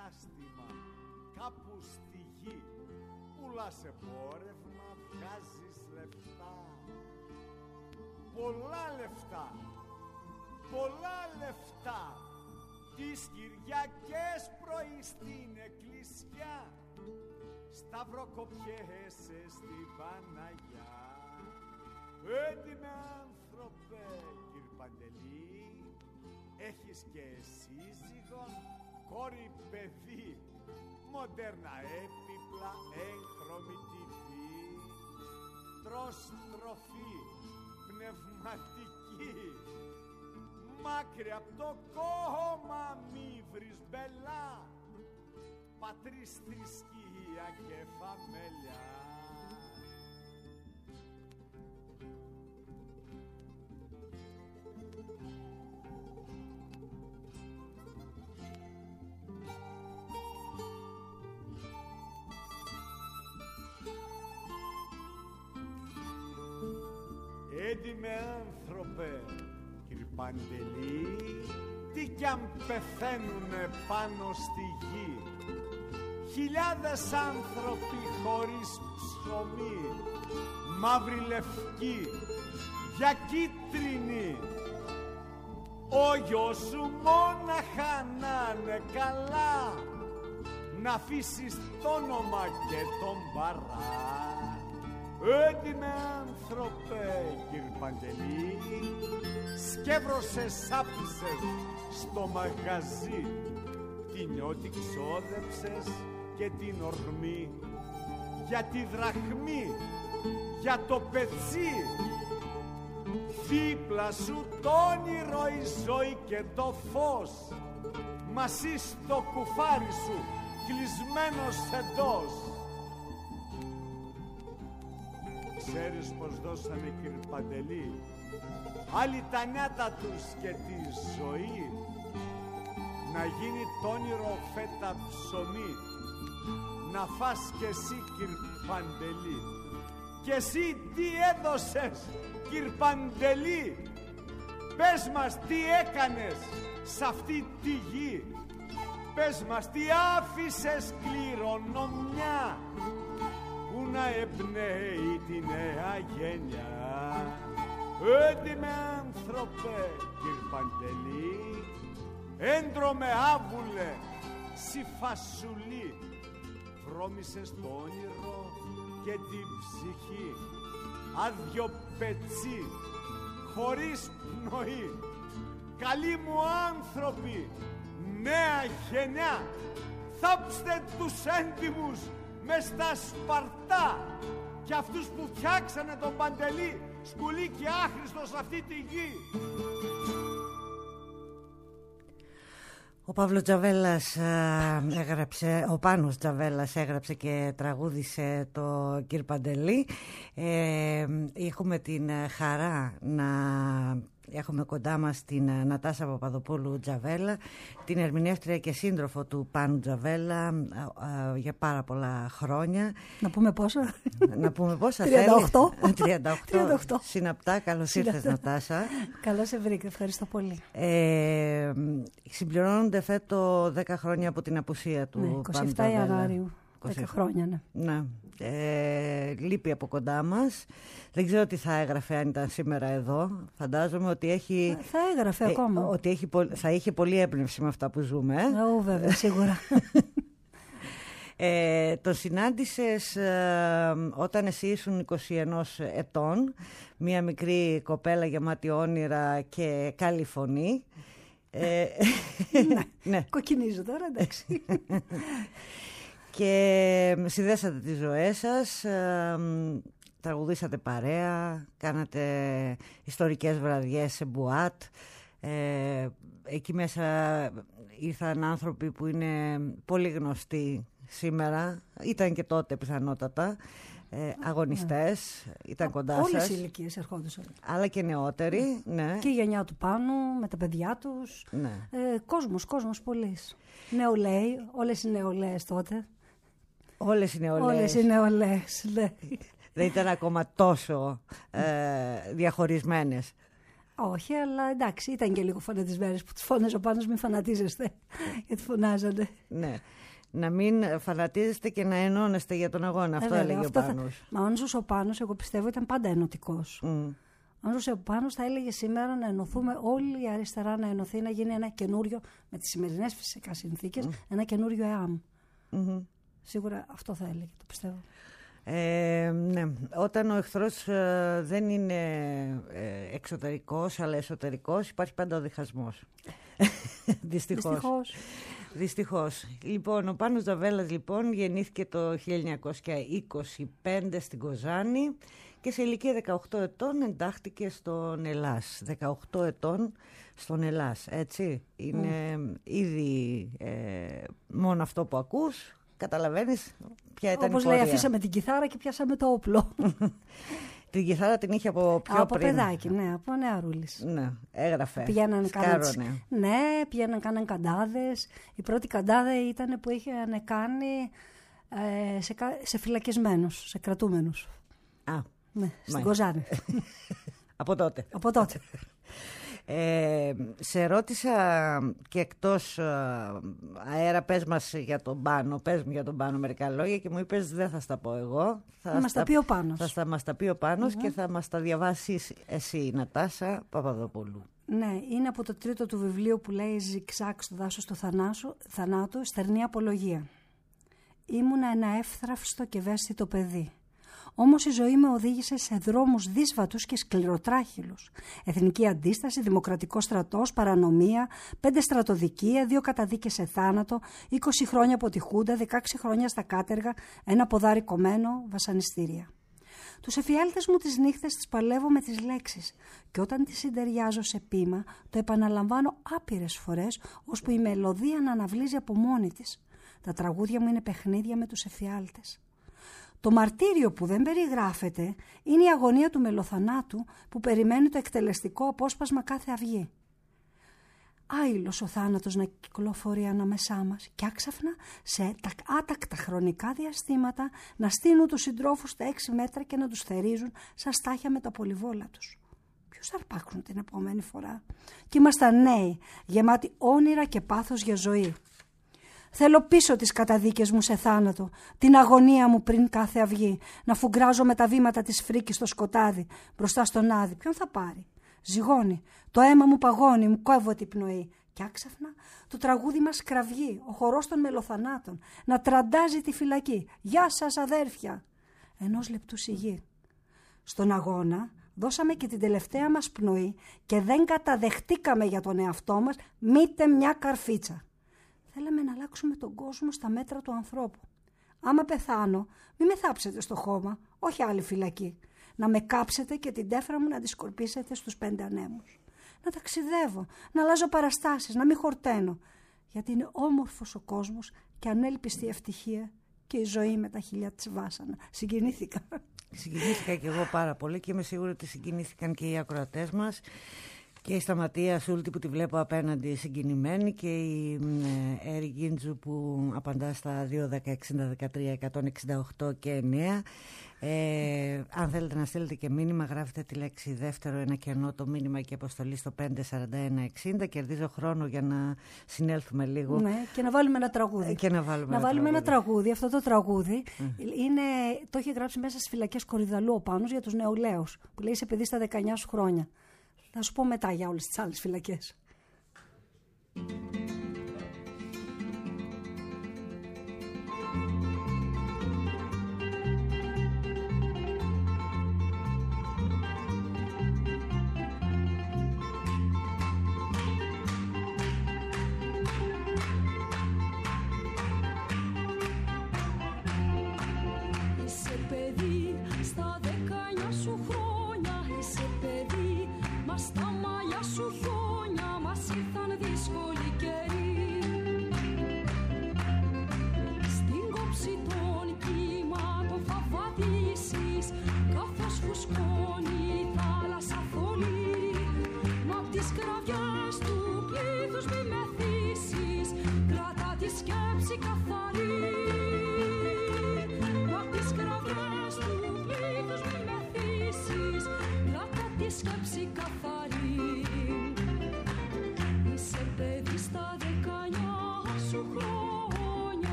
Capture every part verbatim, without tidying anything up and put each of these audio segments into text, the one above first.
κατάστημα κάπου στη γη, πουλάς εμπόρευμα, βγάζεις λεφτά, πολλά λεφτά, πολλά λεφτά, τις Κυριακές πρωί στην εκκλησιά, σταυροκοπιέσαι στην Παναγιά. Έντιμε άνθρωπε, κυρ Παντελή, έχεις και σύζυγον, κόρη, παιδί, μοντέρνα έπιπλα, έγχρωμη τυφή, τρως τροφή πνευματική, μάκρυ απ' το κόμμα μη βρεις μπελά, πατρίς, θρησκεία και φαμελιά. Έντιμε άνθρωπε, κυρ Παντελή, τι κι αν πεθαίνουνε πάνω στη γη, χιλιάδες άνθρωποι χωρίς ψωμί, μαύρη λευκή, για κίτρινη, ο γιος σου μόναχα να είναι καλά, να αφήσεις το όνομα και τον παρά. Έντιμε άνθρωπε, κυρ Παντελή, σκεύρωσες, σάπισες στο μαγαζί, την νιώτη ξόδεψες και την ορμή, για τη δραχμή, για το πετσί, δίπλα σου το όνειρο, η ζωή και το φως, μαζί στο κουφάρι σου κλεισμένος εντός. Ξέρεις πως δώσανε, κυρ Παντελή, άλλοι τα νιάτα τους και τη ζωή, να γίνει τ' όνειρο φέτα ψωμί, να φας κι εσύ, κυρ Παντελή. Κι εσύ τι έδωσες, κυρ Παντελή, πες μας τι έκανες σ' αυτή τη γη, πες μας τι άφησες κληρονομιά, που να εμπνέει τη νέα γενιά. Έντιμε άνθρωπε, κυρ Παντελή, έντρομε άβουλε, σι φασουλή, βρώμησες το όνειρο και την ψυχή, άδειο πετσί, χωρίς πνοή. Καλοί μου άνθρωποι, νέα γενιά, θάψτε τους έντιμους μες στα Σπαρτά και αυτούς που φτιάξανε τον Παντελή σκουλή και άχρηστο σε αυτή τη γη. Ο Παύλος Τζαβέλας έγραψε, ο Πάνος Τζαβέλας έγραψε και τραγούδισε το κυρ Παντελή. Ε, έχουμε την χαρά να έχουμε κοντά μας την Νατάσα Παπαδοπούλου Τζαβέλα, την ερμηνεύτρια και σύντροφο του Πάνου Τζαβέλα για πάρα πολλά χρόνια. Να πούμε πόσα? Να πούμε πόσα τριάντα οκτώ. τριάντα οκτώ συναπτά. Καλώς ήρθες, Νατάσα. Καλώς σε βρήκα, ευχαριστώ πολύ. Ε, συμπληρώνονται φέτο δέκα χρόνια από την απουσία του, ναι, είκοσι επτά Ιανουαρίου. δέκα χρόνια, ναι. Ναι. Ε, λείπει από κοντά μας. Δεν ξέρω τι θα έγραφε αν ήταν σήμερα εδώ. Φαντάζομαι ότι έχει... Θα έγραφε ε, ακόμα. Ότι έχει, θα είχε πολύ έμπνευση με αυτά που ζούμε. Ω, βέβαια, σίγουρα. Ε, το συνάντησες ε, όταν εσύ ήσουν είκοσι ένα ετών, μία μικρή κοπέλα γεμάτη όνειρα και καλή φωνή. Ε, ναι, ναι. Κοκκινίζω τώρα, εντάξει. Και συνδέσατε τις ζωές σας, ε, τραγουδήσατε παρέα, κάνατε ιστορικές βραδιές σε μπουάτ. Ε, εκεί μέσα ήρθαν άνθρωποι που είναι πολύ γνωστοί σήμερα, ήταν και τότε πιθανότατα, ε, αγωνιστές, ήταν Α, κοντά όλες σας. Όλες οι ηλικίες ερχόντουσαν. Αλλά και νεότεροι, ναι. ναι. Και η γενιά του Πάνου, με τα παιδιά τους. Ναι. Ε, κόσμος, κόσμος πολύς. Νεολαίοι, όλες οι νεολαίες τότε. Όλες οι νεολαίες. Όλες οι νεολαίες, ναι. Δεν ήταν ακόμα τόσο ε, διαχωρισμένες. Όχι, αλλά εντάξει, ήταν και λίγο φανατισμένες που τους φώναζε ο Πάνος, μην φανατίζεστε, γιατί φωνάζανε. Ναι. Να μην φανατίζεστε και να ενώνεστε για τον αγώνα. Αυτό ε, έλεγε αυτό ο Πάνος. Θα... Μα όνος ο Πάνος, εγώ πιστεύω, ήταν πάντα ενωτικός. Mm. Όνος ο Πάνος θα έλεγε σήμερα να ενωθούμε όλοι η αριστερά, να ενωθεί, να γίνει ένα καινούριο, με τις σημερινές φυσικά συνθήκες, mm. ένα καινούριο ΕΑΜ. Mm-hmm. Σίγουρα αυτό θα έλεγε, το πιστεύω. Ε, ναι. Όταν ο εχθρός ε, δεν είναι ε, εξωτερικός αλλά εσωτερικός, υπάρχει πάντα ο διχασμός. Δυστυχώς. Δυστυχώς. Δυστυχώς. Λοιπόν, ο Πάνος Τζαβέλας λοιπόν γεννήθηκε το χίλια εννιακόσια είκοσι πέντε στην Κοζάνη και σε ηλικία δεκαοκτώ ετών εντάχθηκε στον Ελλάς. δεκαοκτώ ετών στον Ελλάς, έτσι. Είναι mm. ήδη ε, μόνο αυτό που ακούς. Καταλαβαίνεις ποια ήταν όπως η πορεία. Όπως λέει, αφήσαμε την κιθάρα και πιάσαμε το όπλο. Την κιθάρα την είχε από πιο από πριν. Από παιδάκι, ναι, από νεαρούλης. Ναι, έγραφε. Πηγαίναν σκάρωνε. Κάναν, ναι, πήγαιναν, κάναν καντάδες. Η πρώτη καντάδα ήταν που είχαν κάνει ε, σε, σε φυλακισμένους, σε κρατούμενους. Α, ναι, στην Κοζάνη. Από τότε. Από τότε. Ε, σε ρώτησα και εκτός αέρα, πες μας για τον Πάνο, πες μου για τον Πάνο μερικά λόγια και μου είπες δεν θα στα πω εγώ. Θα μας τα πει ο Πάνος. Θα στα, μας τα πει ο Πάνος mm-hmm. και θα μας τα διαβάσεις εσύ, Νατάσα Παπαδοπούλου. Ναι, είναι από το τρίτο του βιβλίο που λέει «Ζικσάκ στο δάσος του θανάσου, θανάτου, στερνή απολογία». Ήμουνα ένα εύθραυστο και ευαίσθητο παιδί. Όμως η ζωή με οδήγησε σε δρόμους δύσβατους και σκληροτράχυλους. Εθνική αντίσταση, δημοκρατικό στρατός, παρανομία, πέντε στρατοδικεία, δύο καταδίκες σε θάνατο, είκοσι χρόνια από τη Χούντα, δεκαέξι χρόνια στα κάτεργα, ένα ποδάρι κομμένο, βασανιστήρια. Τους εφιάλτες μου τις νύχτες τις παλεύω με τις λέξεις και όταν τις συντεριάζω σε ποίημα το επαναλαμβάνω άπειρες φορές ώσπου η μελωδία να αναβλύζει από μόνη της. Τα τραγούδια μου είναι παιχνίδια με τους εφιάλτες. Το μαρτύριο που δεν περιγράφεται είναι η αγωνία του μελοθανάτου που περιμένει το εκτελεστικό απόσπασμα κάθε αυγή. Άειλος ο θάνατος να κυκλοφορεί ανάμεσά μας και άξαφνα σε άτακτα χρονικά διαστήματα να στείνουν τους συντρόφους στα έξι μέτρα και να τους θερίζουν σαν στάχια με τα πολυβόλα τους. Ποιους θα αρπάξουν την επόμενη φορά? Και ήμασταν νέοι, γεμάτοι όνειρα και πάθος για ζωή. Θέλω πίσω τις καταδίκες μου σε θάνατο, την αγωνία μου πριν κάθε αυγή, να φουγκράζω με τα βήματα της φρίκης στο σκοτάδι, μπροστά στον άδει. Ποιον θα πάρει? Ζυγώνει, το αίμα μου παγώνει, μου κόβω την πνοή. Και άξαφνα το τραγούδι μας κραυγεί, ο χορός των μελοθανάτων, να τραντάζει τη φυλακή. Γεια σας αδέρφια! Ενός λεπτού σιγή. Στον αγώνα δώσαμε και την τελευταία μας πνοή και δεν καταδεχτήκαμε για τον εαυτό μας μήτε μια καρφίτσα. Θέλαμε να αλλάξουμε τον κόσμο στα μέτρα του ανθρώπου. Άμα πεθάνω, μη με θάψετε στο χώμα, όχι άλλη φυλακή. Να με κάψετε και την τέφρα μου να τη σκορπίσετε στους πέντε ανέμους. Να ταξιδεύω, να αλλάζω παραστάσεις, να μην χορταίνω. Γιατί είναι όμορφος ο κόσμος και ανέλπιστη ευτυχία και η ζωή με τα χιλιά της βάσανα. Συγκινήθηκα. Συγκινήθηκα και εγώ πάρα πολύ και είμαι σίγουρη ότι συγκινήθηκαν και οι ακροατές μας. Και η Σταματία Σούλτη που τη βλέπω απέναντι συγκινημένη και η Έρη Γκίντζου που απαντά στα δύο δέκα εξήντα δεκατρία εκατόν εξήντα οκτώ και εννέα. Ε, αν θέλετε να στείλετε και μήνυμα, γράφετε τη λέξη δεύτερο ένα κενό το μήνυμα και αποστολή στο πέντε σαράντα ένα εξήντα. Κερδίζω χρόνο για να συνέλθουμε λίγο. Ναι, και να βάλουμε ένα τραγούδι. Και να βάλουμε, να ένα, βάλουμε τραγούδι. ένα τραγούδι. Αυτό το τραγούδι mm. είναι, το έχει γράψει μέσα στις φυλακές Κορυδαλού ο Πάνος για τους νεολαίους. Που λέει: είσαι παιδί στα δεκαεννιά σου χρόνια. Θα σου πω μετά για όλες τις άλλες φυλακές. Είσαι παιδί στα δεκαεννιά σου χρόνια, είσαι παιδί. Μα στα μαλλιά σου χιόνια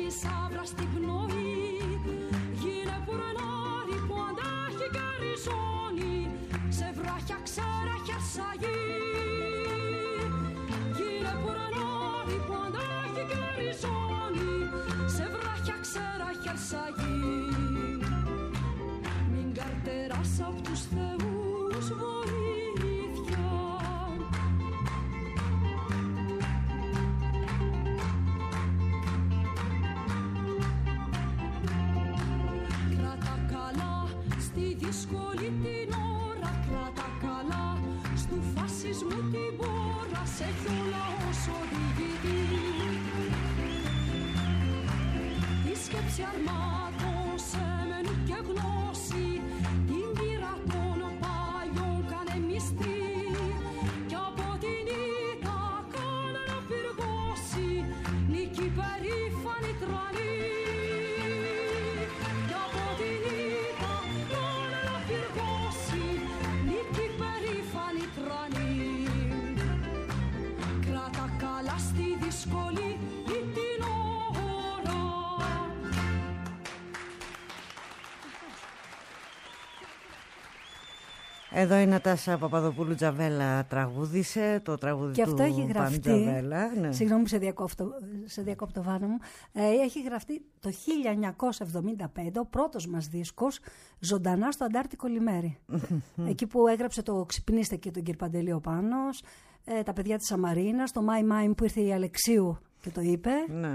σαύρα στην πνοή. Γίνε πουρνάρι που αντέχει και ριζώνει σε βράχια ξέρα χερσαγή. Γίνε πουρνάρι που αντέχει και ριζώνει σε βράχια ξέρα χερσαγή. Μην καρτεράς απ' τους θεούς βοήθεια. Κράτα καλά στη δύσκολη την ώρα, κράτα καλά στου φασισμού την πόρα, σε έχει ο λαός οδηγητή. Η σκέψη αρμάτων σε μένει και γνώση, την πύρα των παλιών κάνε μυστή, κι από την ήττα κάνε να πυργώσει νίκη περήφανη τρανή. Κι από την ήττα κάνε να πυργώσει νίκη περήφανη τρανή. Κράτα καλά στη δύσκολη την ώρα. Εδώ η Νατάσα Παπαδοπούλου Τζαβέλα τραγούδισε το τραγούδι Και του αυτό έχει γραφτεί. Τζαβέλα. Ναι. Συγγνώμη που σε διακόπτω, σε διακόπτω Βάνα μου. Ε, έχει γραφτεί το χίλια εννιακόσια εβδομήντα πέντε ο πρώτος μας δίσκος ζωντανά στο Αντάρτικο Λιμέρι. Εκεί που έγραψε το «Ξυπνήστε» και τον Κυρπαντελή ο Πάνος, ε, τα παιδιά της Αμαρίνας, το «My Mime» που ήρθε η Αλεξίου και το είπε. Ναι.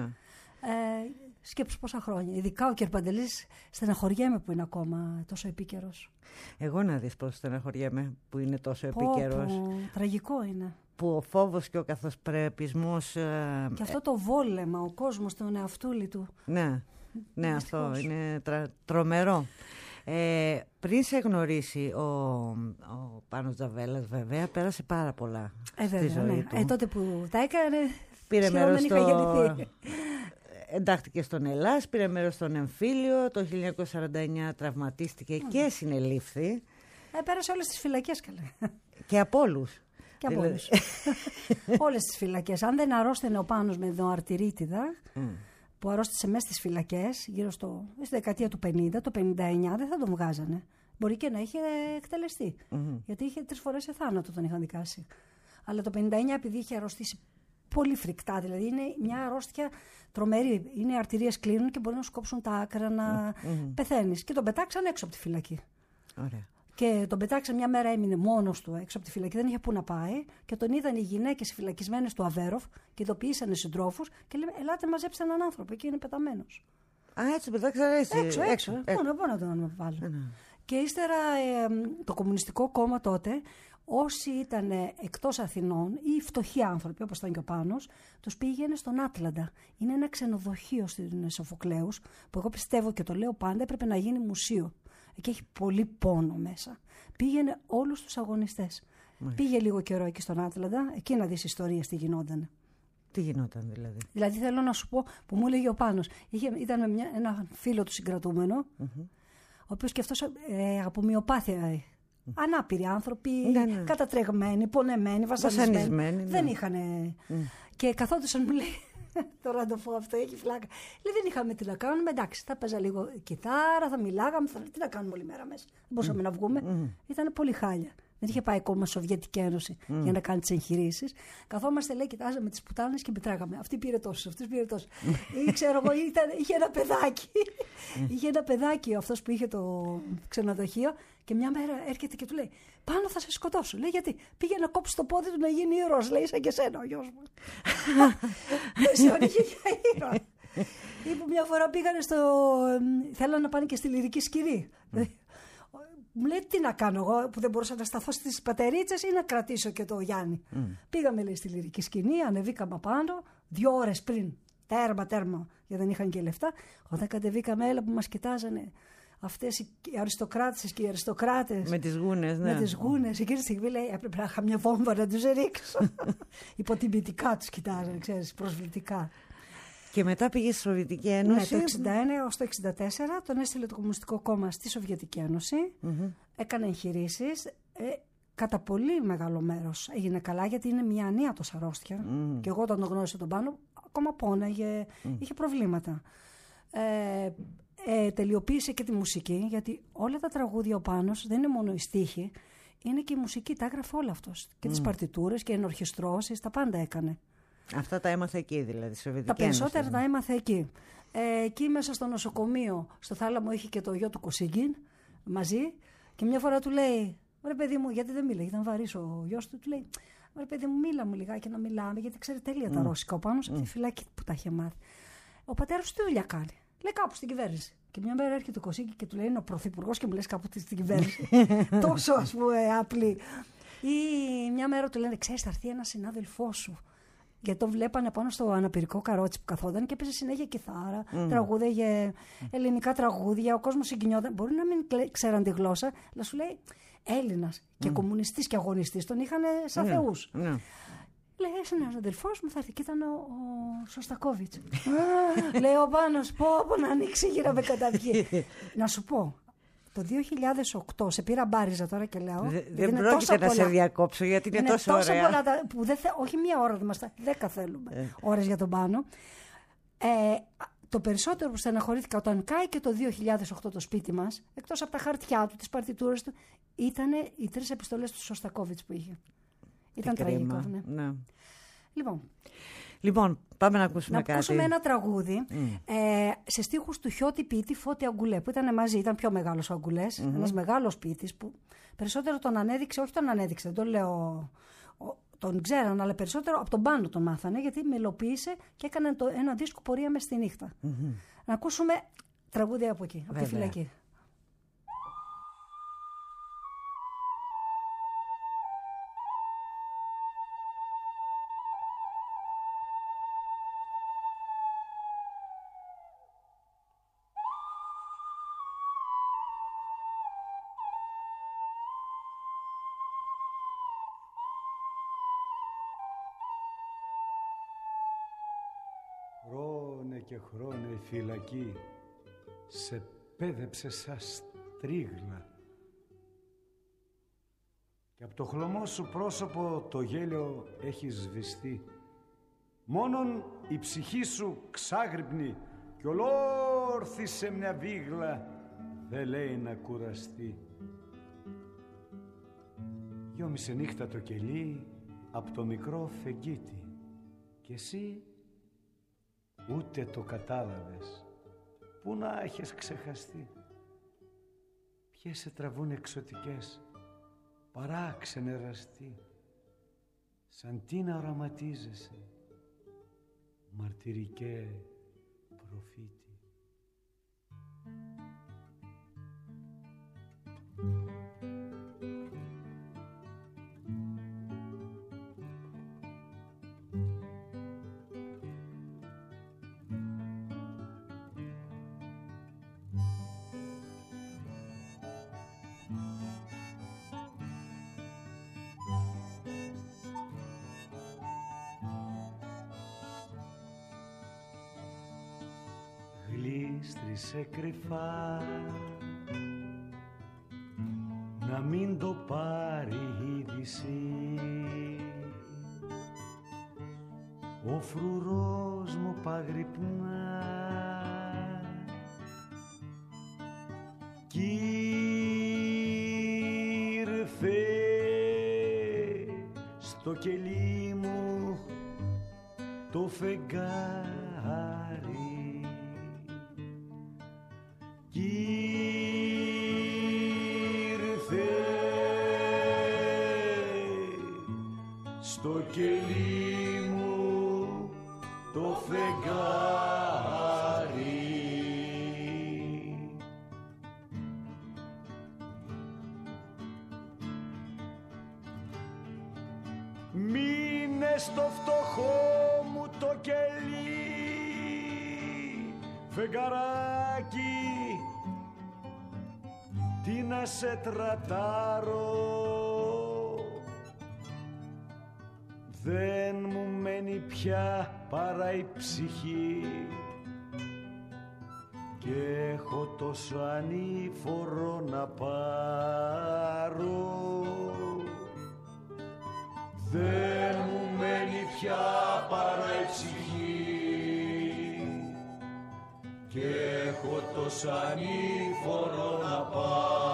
Ε, σκέψου πόσα χρόνια. Ειδικά ο Κυρπαντελής στεναχωριέμαι που είναι ακόμα τόσο επίκαιρος. Εγώ να δεις πώς στεναχωριέμαι που είναι τόσο Πω, επίκαιρος. πω, τραγικό είναι. Που ο φόβος και ο καθοσπρεπισμός... Ε, Και αυτό το βόλεμα, ο κόσμος τον εαυτούλη του. Ναι, ναι, αυτό Δυστυχώς. είναι τρα, τρομερό. Ε, πριν σε γνωρίσει ο, ο Πάνος Τζαβέλας, βέβαια, πέρασε πάρα πολλά Ε, στη βέβαια, ζωή ναι. του. Ε, τότε που τα έκανε, Πήρε σχεδόν μέρος δεν είχα στο... γεννηθεί. Εντάχθηκε στον Ελλάς, πήρε μέρος στον εμφύλιο, το χίλια εννιακόσια σαράντα εννιά τραυματίστηκε και συνελήφθη. Ε, πέρασε όλες τις φυλακές καλέ. Και από όλους. Και από Δηλαδή- όλους. Όλες τις φυλακές. Αν δεν αρρώστενε ο Πάνος με δοαρτηρίτιδα, Mm. που αρρώστησε μέσα στις φυλακές, γύρω στο, στη δεκαετία του πενήντα, το πενήντα εννιά δεν θα τον βγάζανε. Μπορεί και να είχε εκτελεστεί. Mm-hmm. Γιατί είχε τρεις φορές σε θάνατο τον είχαν δικάσει. Αλλά το πενήντα εννιά επειδή είχε αρρωστήσει πολύ φρικτά, δηλαδή είναι μια αρρώστια τρομερή. Είναι οι αρτηρίες κλείνουν και μπορεί να σου κόψουν τα άκρα να Mm-hmm. πεθαίνεις. Και τον πετάξαν έξω από τη φυλακή. Ωραία. Και τον πετάξαν μια μέρα, έμεινε μόνος του έξω από τη φυλακή, δεν είχε πού να πάει. Και τον είδαν οι γυναίκες φυλακισμένες του Αβέροφ και ειδοποιήσανε συντρόφους και λέμε: ελάτε, μαζέψτε έναν άνθρωπο, εκεί είναι πεταμένος. Α, έτσι πετάξανε έτσι. Έξω, έξω. Ε, Πού να, πού να τον βάλω. ε, ναι. Και ύστερα ε, το Κομμουνιστικό Κόμμα τότε, όσοι ήταν εκτός Αθηνών ή φτωχοί άνθρωποι, όπως ήταν και ο Πάνος, τους πήγαινε στον Άτλαντα. Είναι ένα ξενοδοχείο στην Σοφοκλέους, που εγώ πιστεύω και το λέω πάντα, έπρεπε να γίνει μουσείο. Εκεί έχει πολύ πόνο μέσα. Πήγαινε όλους τους αγωνιστές. Μάλιστα. Πήγε λίγο καιρό εκεί στον Άτλαντα, εκεί να δεις ιστορίες τι γινόταν. Τι γινόταν δηλαδή. Δηλαδή θέλω να σου πω, που μου έλεγε ο Πάνος, είχε, ήταν με μια, ένα φίλο του συγκρατούμενο, Mm-hmm. ο οποίος και αυτός ε, από μοιοπάθεια, ε, ανάπηροι άνθρωποι, Ναι, ναι. κατατρεγμένοι, πονεμένοι, βασανισμένοι. Βασανισμένοι, ναι. Δεν είχαν. Mm. Και καθόντουσαν, μου λέει, τώρα να το πω αυτό, έχει φλάκα. Λέει, δεν είχαμε τι να κάνουμε, εντάξει, θα παίζα λίγο κιθάρα, θα μιλάγαμε, θα, τι να κάνουμε όλη μέρα μέσα. Δεν μπορούσαμε mm. να βγούμε. Mm. Ήταν πολύ χάλια. Δεν είχε πάει ακόμα η Σοβιετική Ένωση mm. για να κάνει τις εγχειρήσεις. Καθόμαστε, λέει, κοιτάζαμε τις πουτάνες και μετράγαμε. Αυτή πήρε τόσο, αυτή πήρε τόσο. Ή ξέρω εγώ, ήταν, είχε ένα παιδάκι. είχε ένα παιδάκι αυτός που είχε το ξενοδοχείο και μια μέρα έρχεται και του λέει: πάνω θα σε σκοτώσω. Λέει, γιατί? Πήγε να κόψει το πόδι του να γίνει ήρωας. Λέει, σαν και σένα ο γιος μου. Δεν σε όνειχε για ήρωα. Ή που μια φορά πήγανε στο. Θέλανε να πάνε και στη Λυρική Σκηνή. Μου λέει, τι να κάνω εγώ που δεν μπορούσα να σταθώ στις πατερίτσες ή να κρατήσω και το Γιάννη. Mm. Πήγαμε, λέει, στη Λυρική Σκηνή, ανεβήκαμε πάνω, δύο ώρες πριν. Τέρμα, τέρμα, γιατί δεν είχαν και λεφτά. Όταν κατεβήκαμε, έλα που μας κοιτάζανε αυτές οι αριστοκράτησες και οι αριστοκράτες. Με τις γούνες, ναι. Με τις γούνες. Εκείνη τη στιγμή, λέει, έπρεπε να είχα μια βόμβα να τους ρίξω. Υποτιμητικά τους κοιτάζανε, ξέρεις, προσβλητικά. Και μετά πήγε στη Σοβιετική Ναι, Ένωση. το εξήντα ένα έως το εξήντα τέσσερα τον έστειλε το Κομμουνιστικό Κόμμα στη Σοβιετική Ένωση. Mm-hmm. Έκανε εγχειρήσεις. Ε, κατά πολύ μεγάλο μέρος έγινε καλά, γιατί είναι μια ανίατος αρρώστια. Mm. Και εγώ όταν τον γνώρισα τον Πάνο, ακόμα πόναγε, mm. είχε προβλήματα. Ε, ε, τελειοποίησε και τη μουσική, γιατί όλα τα τραγούδια ο Πάνος δεν είναι μόνο η στίχη, είναι και η μουσική, τα έγραφε όλα αυτός. Και mm. τις παρτιτούρες και ενορχιστρώσεις, τα πάντα έκανε. Αυτά τα έμαθε εκεί δηλαδή, στη Σοβιετική Τα περισσότερα Ένωση. τα έμαθε εκεί. Ε, εκεί μέσα στο νοσοκομείο, στο Θάλαμο, είχε και το γιο του Κωσίγκιν μαζί. Και μια φορά του λέει: Ρε παιδί μου, γιατί δεν μίλαγε, ήταν βαρύς ο γιος του. Του λέει: Ρε παιδί μου, μίλα μου λιγάκι να μιλάμε, γιατί ξέρει τέλεια mm. τα ρώσικα. Ο Πάνος mm. από τη φυλακή που τα είχε μάθει. Ο πατέρας του τι δουλειά κάνει? Λέει: Κάπου στην κυβέρνηση. Και μια μέρα έρχεται ο Κωσίγκιν και του λέει: Είναι ο πρωθυπουργός και μου λες κάπου στην κυβέρνηση. Τόσο, ας πούμε, απλή. Ή μια μέρα του λένε: Ξέρεις, θα έρθει ένας συνάδελφός σου. Γιατί τον βλέπανε πάνω στο αναπηρικό καρότσι που καθόταν και έπαιζε συνέχεια κιθάρα, mm. τραγούδαγε ελληνικά τραγούδια. Ο κόσμος συγκινιόταν. Μπορεί να μην ξέραν τη γλώσσα, αλλά σου λέει Έλληνας και mm. κομμουνιστής και αγωνιστής. Τον είχαν σαν yeah. θεούς. Yeah. Λέει: Ένας αδελφός μου θα έρθει. Και ήταν ο, ο Σωστακόβιτς. Λέει ο Πάνος: Πω, πω να ανοίξει γύρω με καταυγή. Να σου πω. Το δύο χιλιάδες οκτώ, σε πήρα μπάριζα τώρα και λέω. Δε, δεν πρόκειται να σε διακόψω γιατί είναι, είναι τόσο ωραία. Τόσο πολλά τα, που δεν θε, όχι μία ώρα δεν μας τα, δέκα θέλουμε ε. ώρες για τον Πάνο. Ε, το περισσότερο που στεναχωρήθηκα όταν κάει και το δύο χιλιάδες οκτώ το σπίτι μας, εκτός από τα χαρτιά του, τις παρτιτούρες του, ήταν οι τρεις επιστολές του Σωστακόβιτς που είχε. Ήταν τραγικό. Ναι. Ναι. Λοιπόν. Λοιπόν, πάμε να ακούσουμε να κάτι. Να ακούσουμε ένα τραγούδι mm. ε, σε στίχους του Χιώτη ποιητή Φώτη Αγκουλέ, που ήταν μαζί, ήταν πιο μεγάλος ο Αγκουλές, mm-hmm. ένας μεγάλος ποιητής που περισσότερο τον ανέδειξε, όχι τον ανέδειξε, δεν το λέω, ο, τον ξέραν, αλλά περισσότερο από τον Πάνο τον μάθανε, γιατί μελοποίησε και έκανε το, ένα δίσκο Πορεία μες στη νύχτα. Mm-hmm. Να ακούσουμε τραγούδια από εκεί, από τη φυλακή. Και χρόνε η φυλακή σε πέδεψε σαν στρίγλα και από το χλωμό σου πρόσωπο το γέλιο έχει σβηστεί, μόνον η ψυχή σου ξάγρυπνη κι ολόρθη σε μια βίγλα δεν λέει να κουραστεί. Γιόμισε νύχτα το κελί από το μικρό φεγγίτι και εσύ ούτε το κατάλαβες. Πού να έχεις ξεχαστεί? Ποιες σε τραβούν εξωτικές, παράξενε εραστή, σαν τι να οραματίζεσαι, μαρτυρικέ προφήτη. Γλίστρισε κρυφά να μην το πάρει η είδηση, ο φρουρός μου παγρυπνά κι ήρθε στο κελί μου το φεγγάρι κι ήρθε στο κελί μου το φεγγάρι. Μείνε στο φτωχό μου το κελί, φεγγαράκι, τι να σε τρατάρω, δεν μου μένει πια παρά η ψυχή και έχω τόσο ανήφορο να πάρω, δεν μου μένει πια παρά η ψυχή και έχω τόσο ανήφορο να πάρω.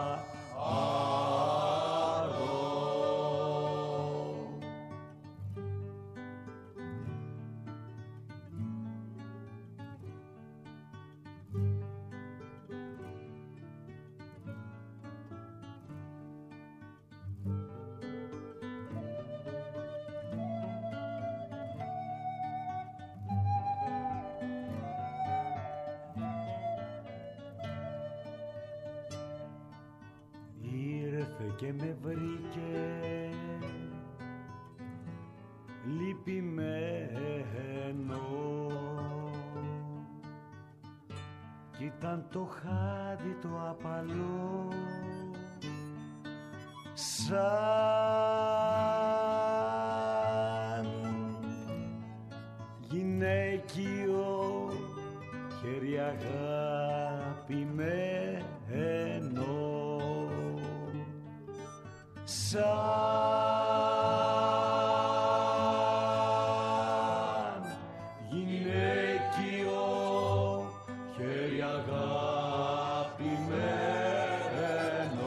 Και με βρήκε λυπημένο κι ήταν το χάδι το απαλό σαν γυναίκιο χέρι αγαπημένο σαν γυναίκιο χέρι αγαπημένο.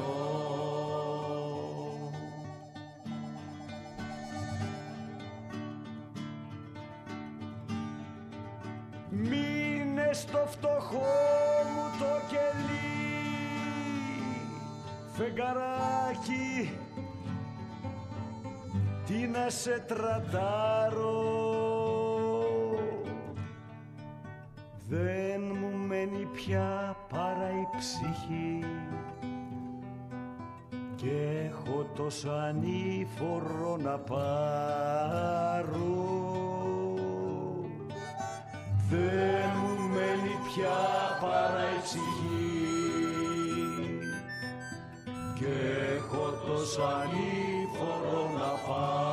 Μείνε στο φτωχό μου το κελί, φεγγαράκι, τι να σε τραντάρω, δεν μου μένει πια παρά η ψυχή και έχω τόσο ανήφορο να πάρω, δεν μου μένει πια παρά η ψυχή και έχω τόσο ανήφορο να πάρω.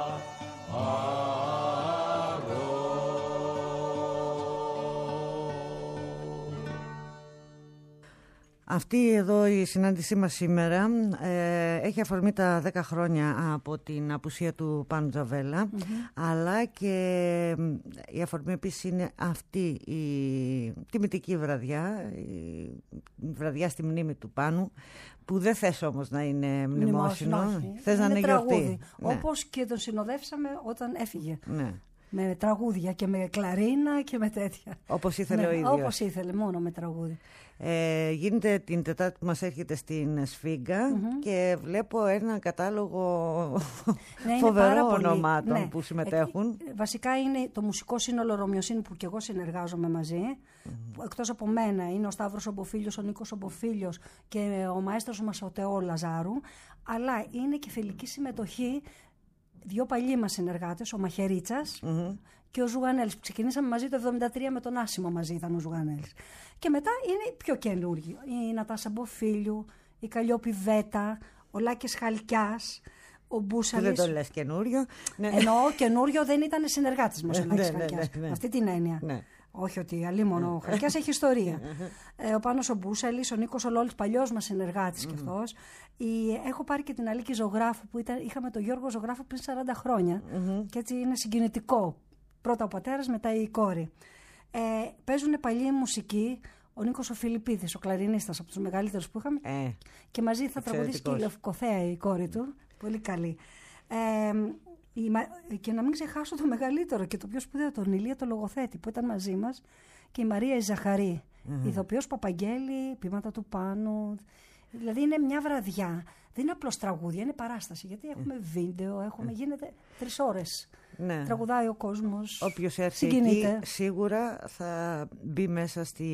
Αυτή εδώ η συνάντησή μας σήμερα ε, έχει αφορμή τα δέκα χρόνια από την απουσία του Πάνου Τζαβέλα, mm-hmm. αλλά και η αφορμή επίσης είναι αυτή η τιμητική βραδιά, η βραδιά στη μνήμη του Πάνου, που δεν θες όμως να είναι μνημόσυνο, θες να είναι γιορτή. Ναι. Όπως και τον συνοδεύσαμε όταν έφυγε. Ναι. Με τραγούδια και με κλαρίνα και με τέτοια. Όπως ήθελε ναι, ο ίδιος. Όπως ήθελε, μόνο με τραγούδι. Ε, γίνεται την Τετάρτη που μας έρχεται στην Σφίγγα mm-hmm. και βλέπω ένα κατάλογο ναι, φοβερών ονομάτων ναι. που συμμετέχουν. Ε, βασικά είναι το Μουσικό Σύνολο Ρωμιοσύνη που και εγώ συνεργάζομαι μαζί. Mm-hmm. Εκτός από μένα είναι ο Σταύρος Ομποφίλιος, ο Νίκος Ομποφίλιος και ο μαέστρος μας ο Τεό Λαζάρου. Αλλά είναι και φιλική συμμετοχή δύο παλιοί μας συνεργάτες, ο Μαχαιρίτσας mm-hmm. και ο Ζουγανέλης. Ξεκινήσαμε μαζί το εβδομήντα τρία με τον Άσιμο μαζί ήταν ο Ζουγανέλης. Και μετά είναι πιο καινούργιο. Η Νατάσα Μποφίλιου, η Καλλιόπη Βέτα, ο Λάκης Χαλκιάς, ο Μπούσαλης. Δεν το λες καινούριο. Εννοώ καινούριο, δεν ήταν συνεργάτης μας ο Λάκης Χαλκιάς. Ναι, ναι, ναι. Αυτή την έννοια. Ναι. Όχι ότι αλίμονο ο Χαλκιάς έχει ιστορία. ε, ο Πάνος ο Μπούσαλης, ο Νίκος ο Λόλης, παλιός μας συνεργάτης mm. κι αυτός. Η, έχω πάρει και την Αλίκη Ζωγράφου που ήταν, είχαμε τον Γιώργο Ζωγράφου πριν σαράντα χρόνια. Mm-hmm. Και έτσι είναι συγκινητικό. Πρώτα ο πατέρας, μετά η κόρη. Ε, παίζουν παλιή μουσική. Ο Νίκος ο Φιλιππίδης, ο κλαρινίστας από τους μεγαλύτερους που είχαμε. Ε, και μαζί θα τραγουδήσει και η Λευκοθέα, η κόρη του. Πολύ καλή. Ε, η, και να μην ξεχάσω το μεγαλύτερο και το πιο σπουδαίο, τον Ηλία το λογοθέτη που ήταν μαζί μας και η Μαρία η Ζαχαρή. Mm-hmm. Ηθοποιός Παπαγγέλη, ποίηματα του Πάνου. Δηλαδή είναι μια βραδιά. Δεν είναι απλώς τραγούδια, είναι παράσταση. Γιατί έχουμε mm. βίντεο, έχουμε, γίνεται τρεις ώρες. Ναι. Τραγουδάει ο κόσμος. Όποιος έρθει εκεί σίγουρα θα μπει μέσα στη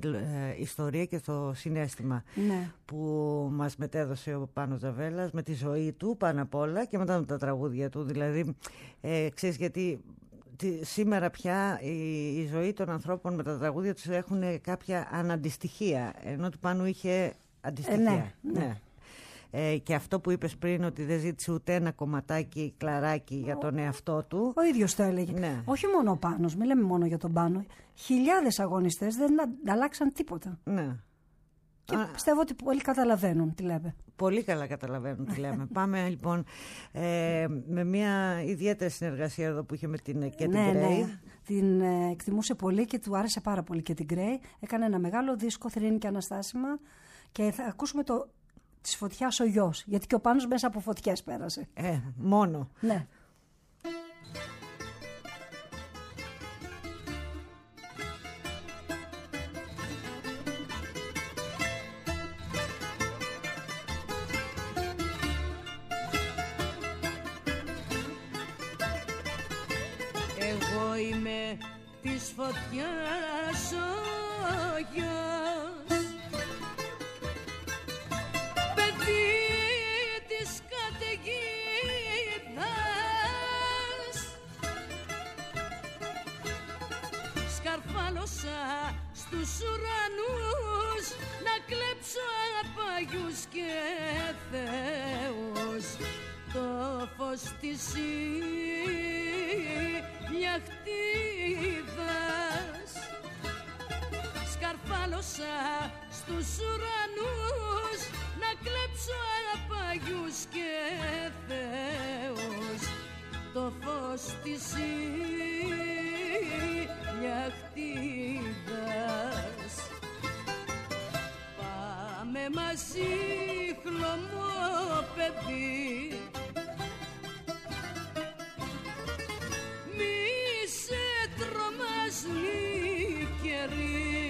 ε, ιστορία και στο συναίσθημα ναι. που μας μετέδωσε ο Πάνος Τζαβέλας με τη ζωή του πάνω απ' όλα και μετά με τα τραγούδια του. Δηλαδή, ε, ξέρεις γιατί σήμερα πια η, η ζωή των ανθρώπων με τα τραγούδια τους έχουν κάποια αναντιστοιχεία, ενώ του Πάνου είχε αντιστοιχεία. Ε, ναι, ναι. ναι. Ε, και αυτό που είπες πριν ότι δεν ζήτησε ούτε ένα κομματάκι κλαράκι για τον εαυτό του. Ο ίδιος το έλεγε. Ναι. Όχι μόνο ο Πάνος, μην λέμε μόνο για τον Πάνο. Χιλιάδες αγωνιστές δεν αλλάξαν τίποτα. Ναι. Και πιστεύω ότι πολύ καταλαβαίνουν τι λέμε. Πολύ καλά καταλαβαίνουν τι λέμε. Πάμε λοιπόν ε, με μια ιδιαίτερη συνεργασία εδώ που είχε με την και την ναι, Grey. Ναι, την ε, εκτιμούσε πολύ και του άρεσε πάρα πολύ και την Grey. Έκανε ένα μεγάλο δίσκο, Θρήνη και Αναστάσιμα, και θα ακούσουμε το «Της φωτιάς ο γιος», γιατί και ο Πάνος μέσα από φωτιές πέρασε. Ε, μόνο. Ναι. Εγώ είμαι της φωτιάς ο γιος, παιδί της καταιγίδας. Σκαρφάλωσα στους ουρανούς να κλέψω απαγιούς και θεούς το φως της ηλιαχτίδας. Σκαρφάλωσα στους ουρανούς να κλέψω απαγιούς και θεούς το φως της ηλιαχτίδας. Πάμε μαζί χλωμό παιδί, μη σε τρομάζουν οι καιροί,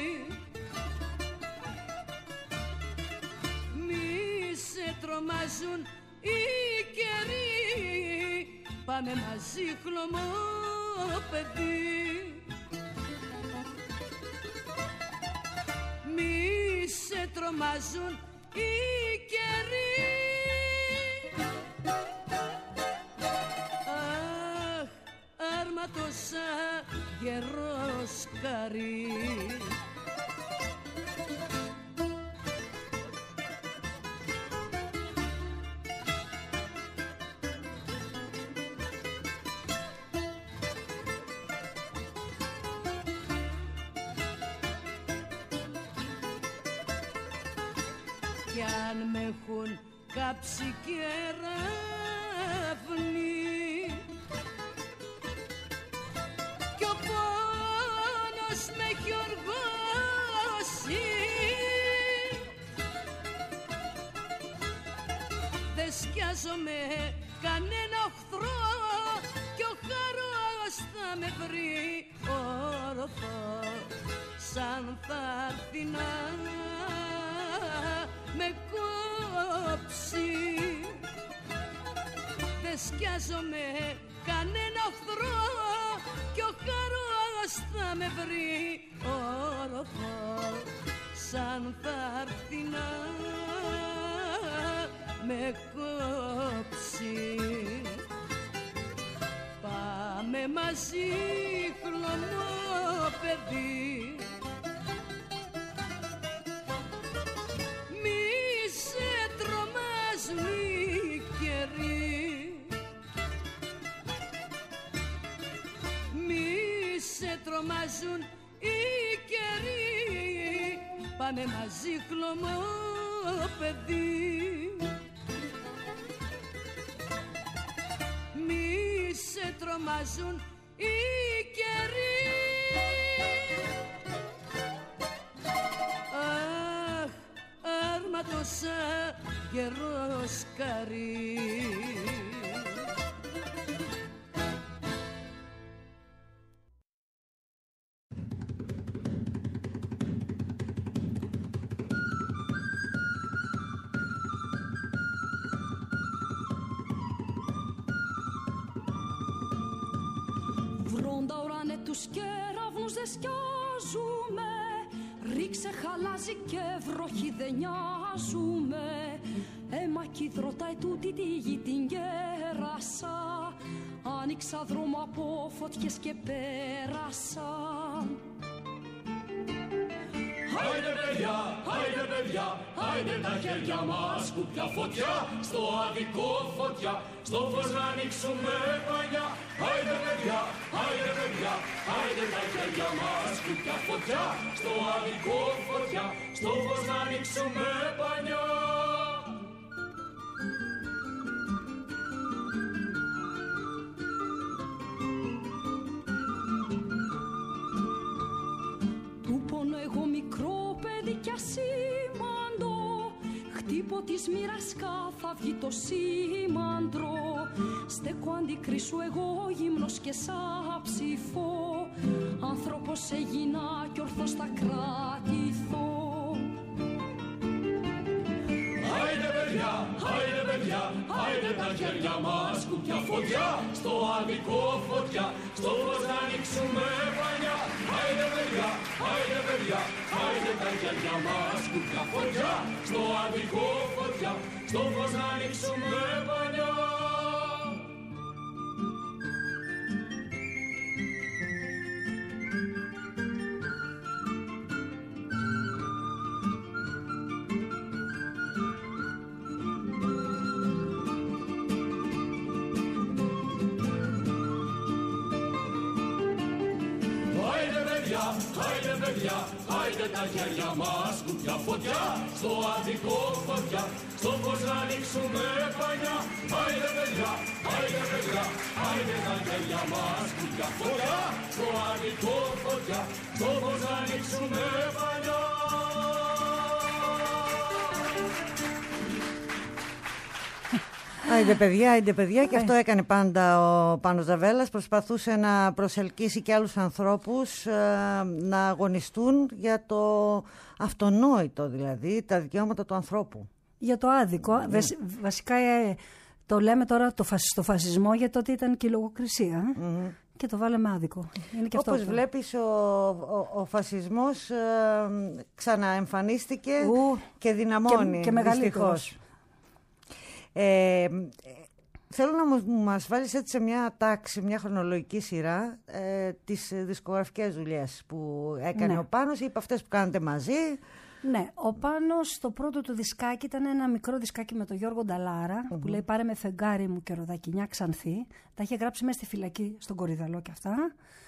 μη σε τρομάζουν οι καιροί. Πάμε μαζί χλωμό παιδί, μη σε τρομάζουν οι καιροί. Αχ, άρματοσα γερός καρύ, κι αν με έχουν κάψει κεραυνοί κι ο πόνος με έχει οργώσει, δεν σκιάζομαι κανένα οχθρό κι ο χαρός θα με βρει όρθο, σαν θα έρθει να με κόψει. Δεν σκιάζομαι κανένα οχθρό κι ο χαρός θα με βρει όρθο, σαν θα έρθει να με κόψει. Πάμε μαζί χλωμό παιδί, τρομάζουν οι καιροί. Πάμε μαζί χλωμό παιδί, μη σε τρομάζουν οι καιροί. Αχ, άρματοσα γερός καρύ. Βρόντα ουρανέ τους κεραυνούς δεν σκιάζουμε, ρίξε χαλάζι και βροχή δεν νοιάζουμε. Έμα κι δρωτάει τούτη τη γη την κέρασα, άνοιξα δρόμο από φωτιές και πέρασα. Άιντε παιδιά, άιντε παιδιά, άιντε τα χέρια μας σκουπιά φωτιά, στο αδικό φωτιά, στο φως να ανοίξουμε πανιά. Άιντε παιδιά, άιντε παιδιά, άιντε τα χέρια μας, σκουπιά φωτιά, στο άδικο φωτιά, στο φως να ανοίξουμε πανιά. Του πονώ εγώ μικρό παιδί κι ασήμαντο, χτύπω της μοίρας θα βγει το σήμαντρο. Στέκω αντικρίσου εγώ γύμνος και σαν ψηφό, άνθρωπος έγινα κι ορθώς θα κρατηθώ. Άιντε παιδιά, άιντε παιδιά, άιντε τα χέρια μας, σκουπιά φωτιά, στο άδικο φωτιά, στο φως να ανοίξουμε πανιά. Άιντε παιδιά, άιντε παιδιά, άιντε τα χέρια μας, σκουπιά φωτιά, στο άδικο φωτιά, στο φως να ανοίξουμε πανιά. Άιντε παιδιά, άιντε τα χέρια μας, σκουπιά φωτιά, στο άδικο φωτιά, στο φως να ανοίξουμε πανιά. Άιντε παιδιά, άιντε παιδιά, άιντε τα χέρια μας, σκουπιά φωτιά, στο άδικο φωτιά, στο φως να ανοίξουμε πανιά. Άιντε παιδιά, άιντε παιδιά, και αυτό έκανε πάντα ο Πάνος Τζαβέλας. Προσπαθούσε να προσελκύσει και άλλους ανθρώπους ε, να αγωνιστούν για το αυτονόητο, δηλαδή τα δικαιώματα του ανθρώπου. Για το άδικο. Ναι. Βασ, βασικά ε, το λέμε τώρα το φασιστο φασισμό, γιατί τότε ήταν και η λογοκρισία. Mm-hmm. Και το βάλαμε άδικο. Είναι και όπως αυτό βλέπεις, ο, ο, ο φασισμός ε, ξαναεμφανίστηκε Ου, και δυναμώνει, και, και δυστυχώς. Ε, θέλω να μας βάλεις έτσι σε μια τάξη, μια χρονολογική σειρά, ε, τις δισκογραφικές δουλειές που έκανε ναι. ο Πάνος ή από αυτές που κάνετε μαζί. Ναι, ο Πάνος το πρώτο του δισκάκι ήταν ένα μικρό δισκάκι με τον Γιώργο Νταλάρα, mm-hmm. που λέει «Πάρε με φεγγάρι μου και ροδακινιά Ξανθή». Τα είχε γράψει μέσα στη φυλακή στον Κορυδαλό και αυτά.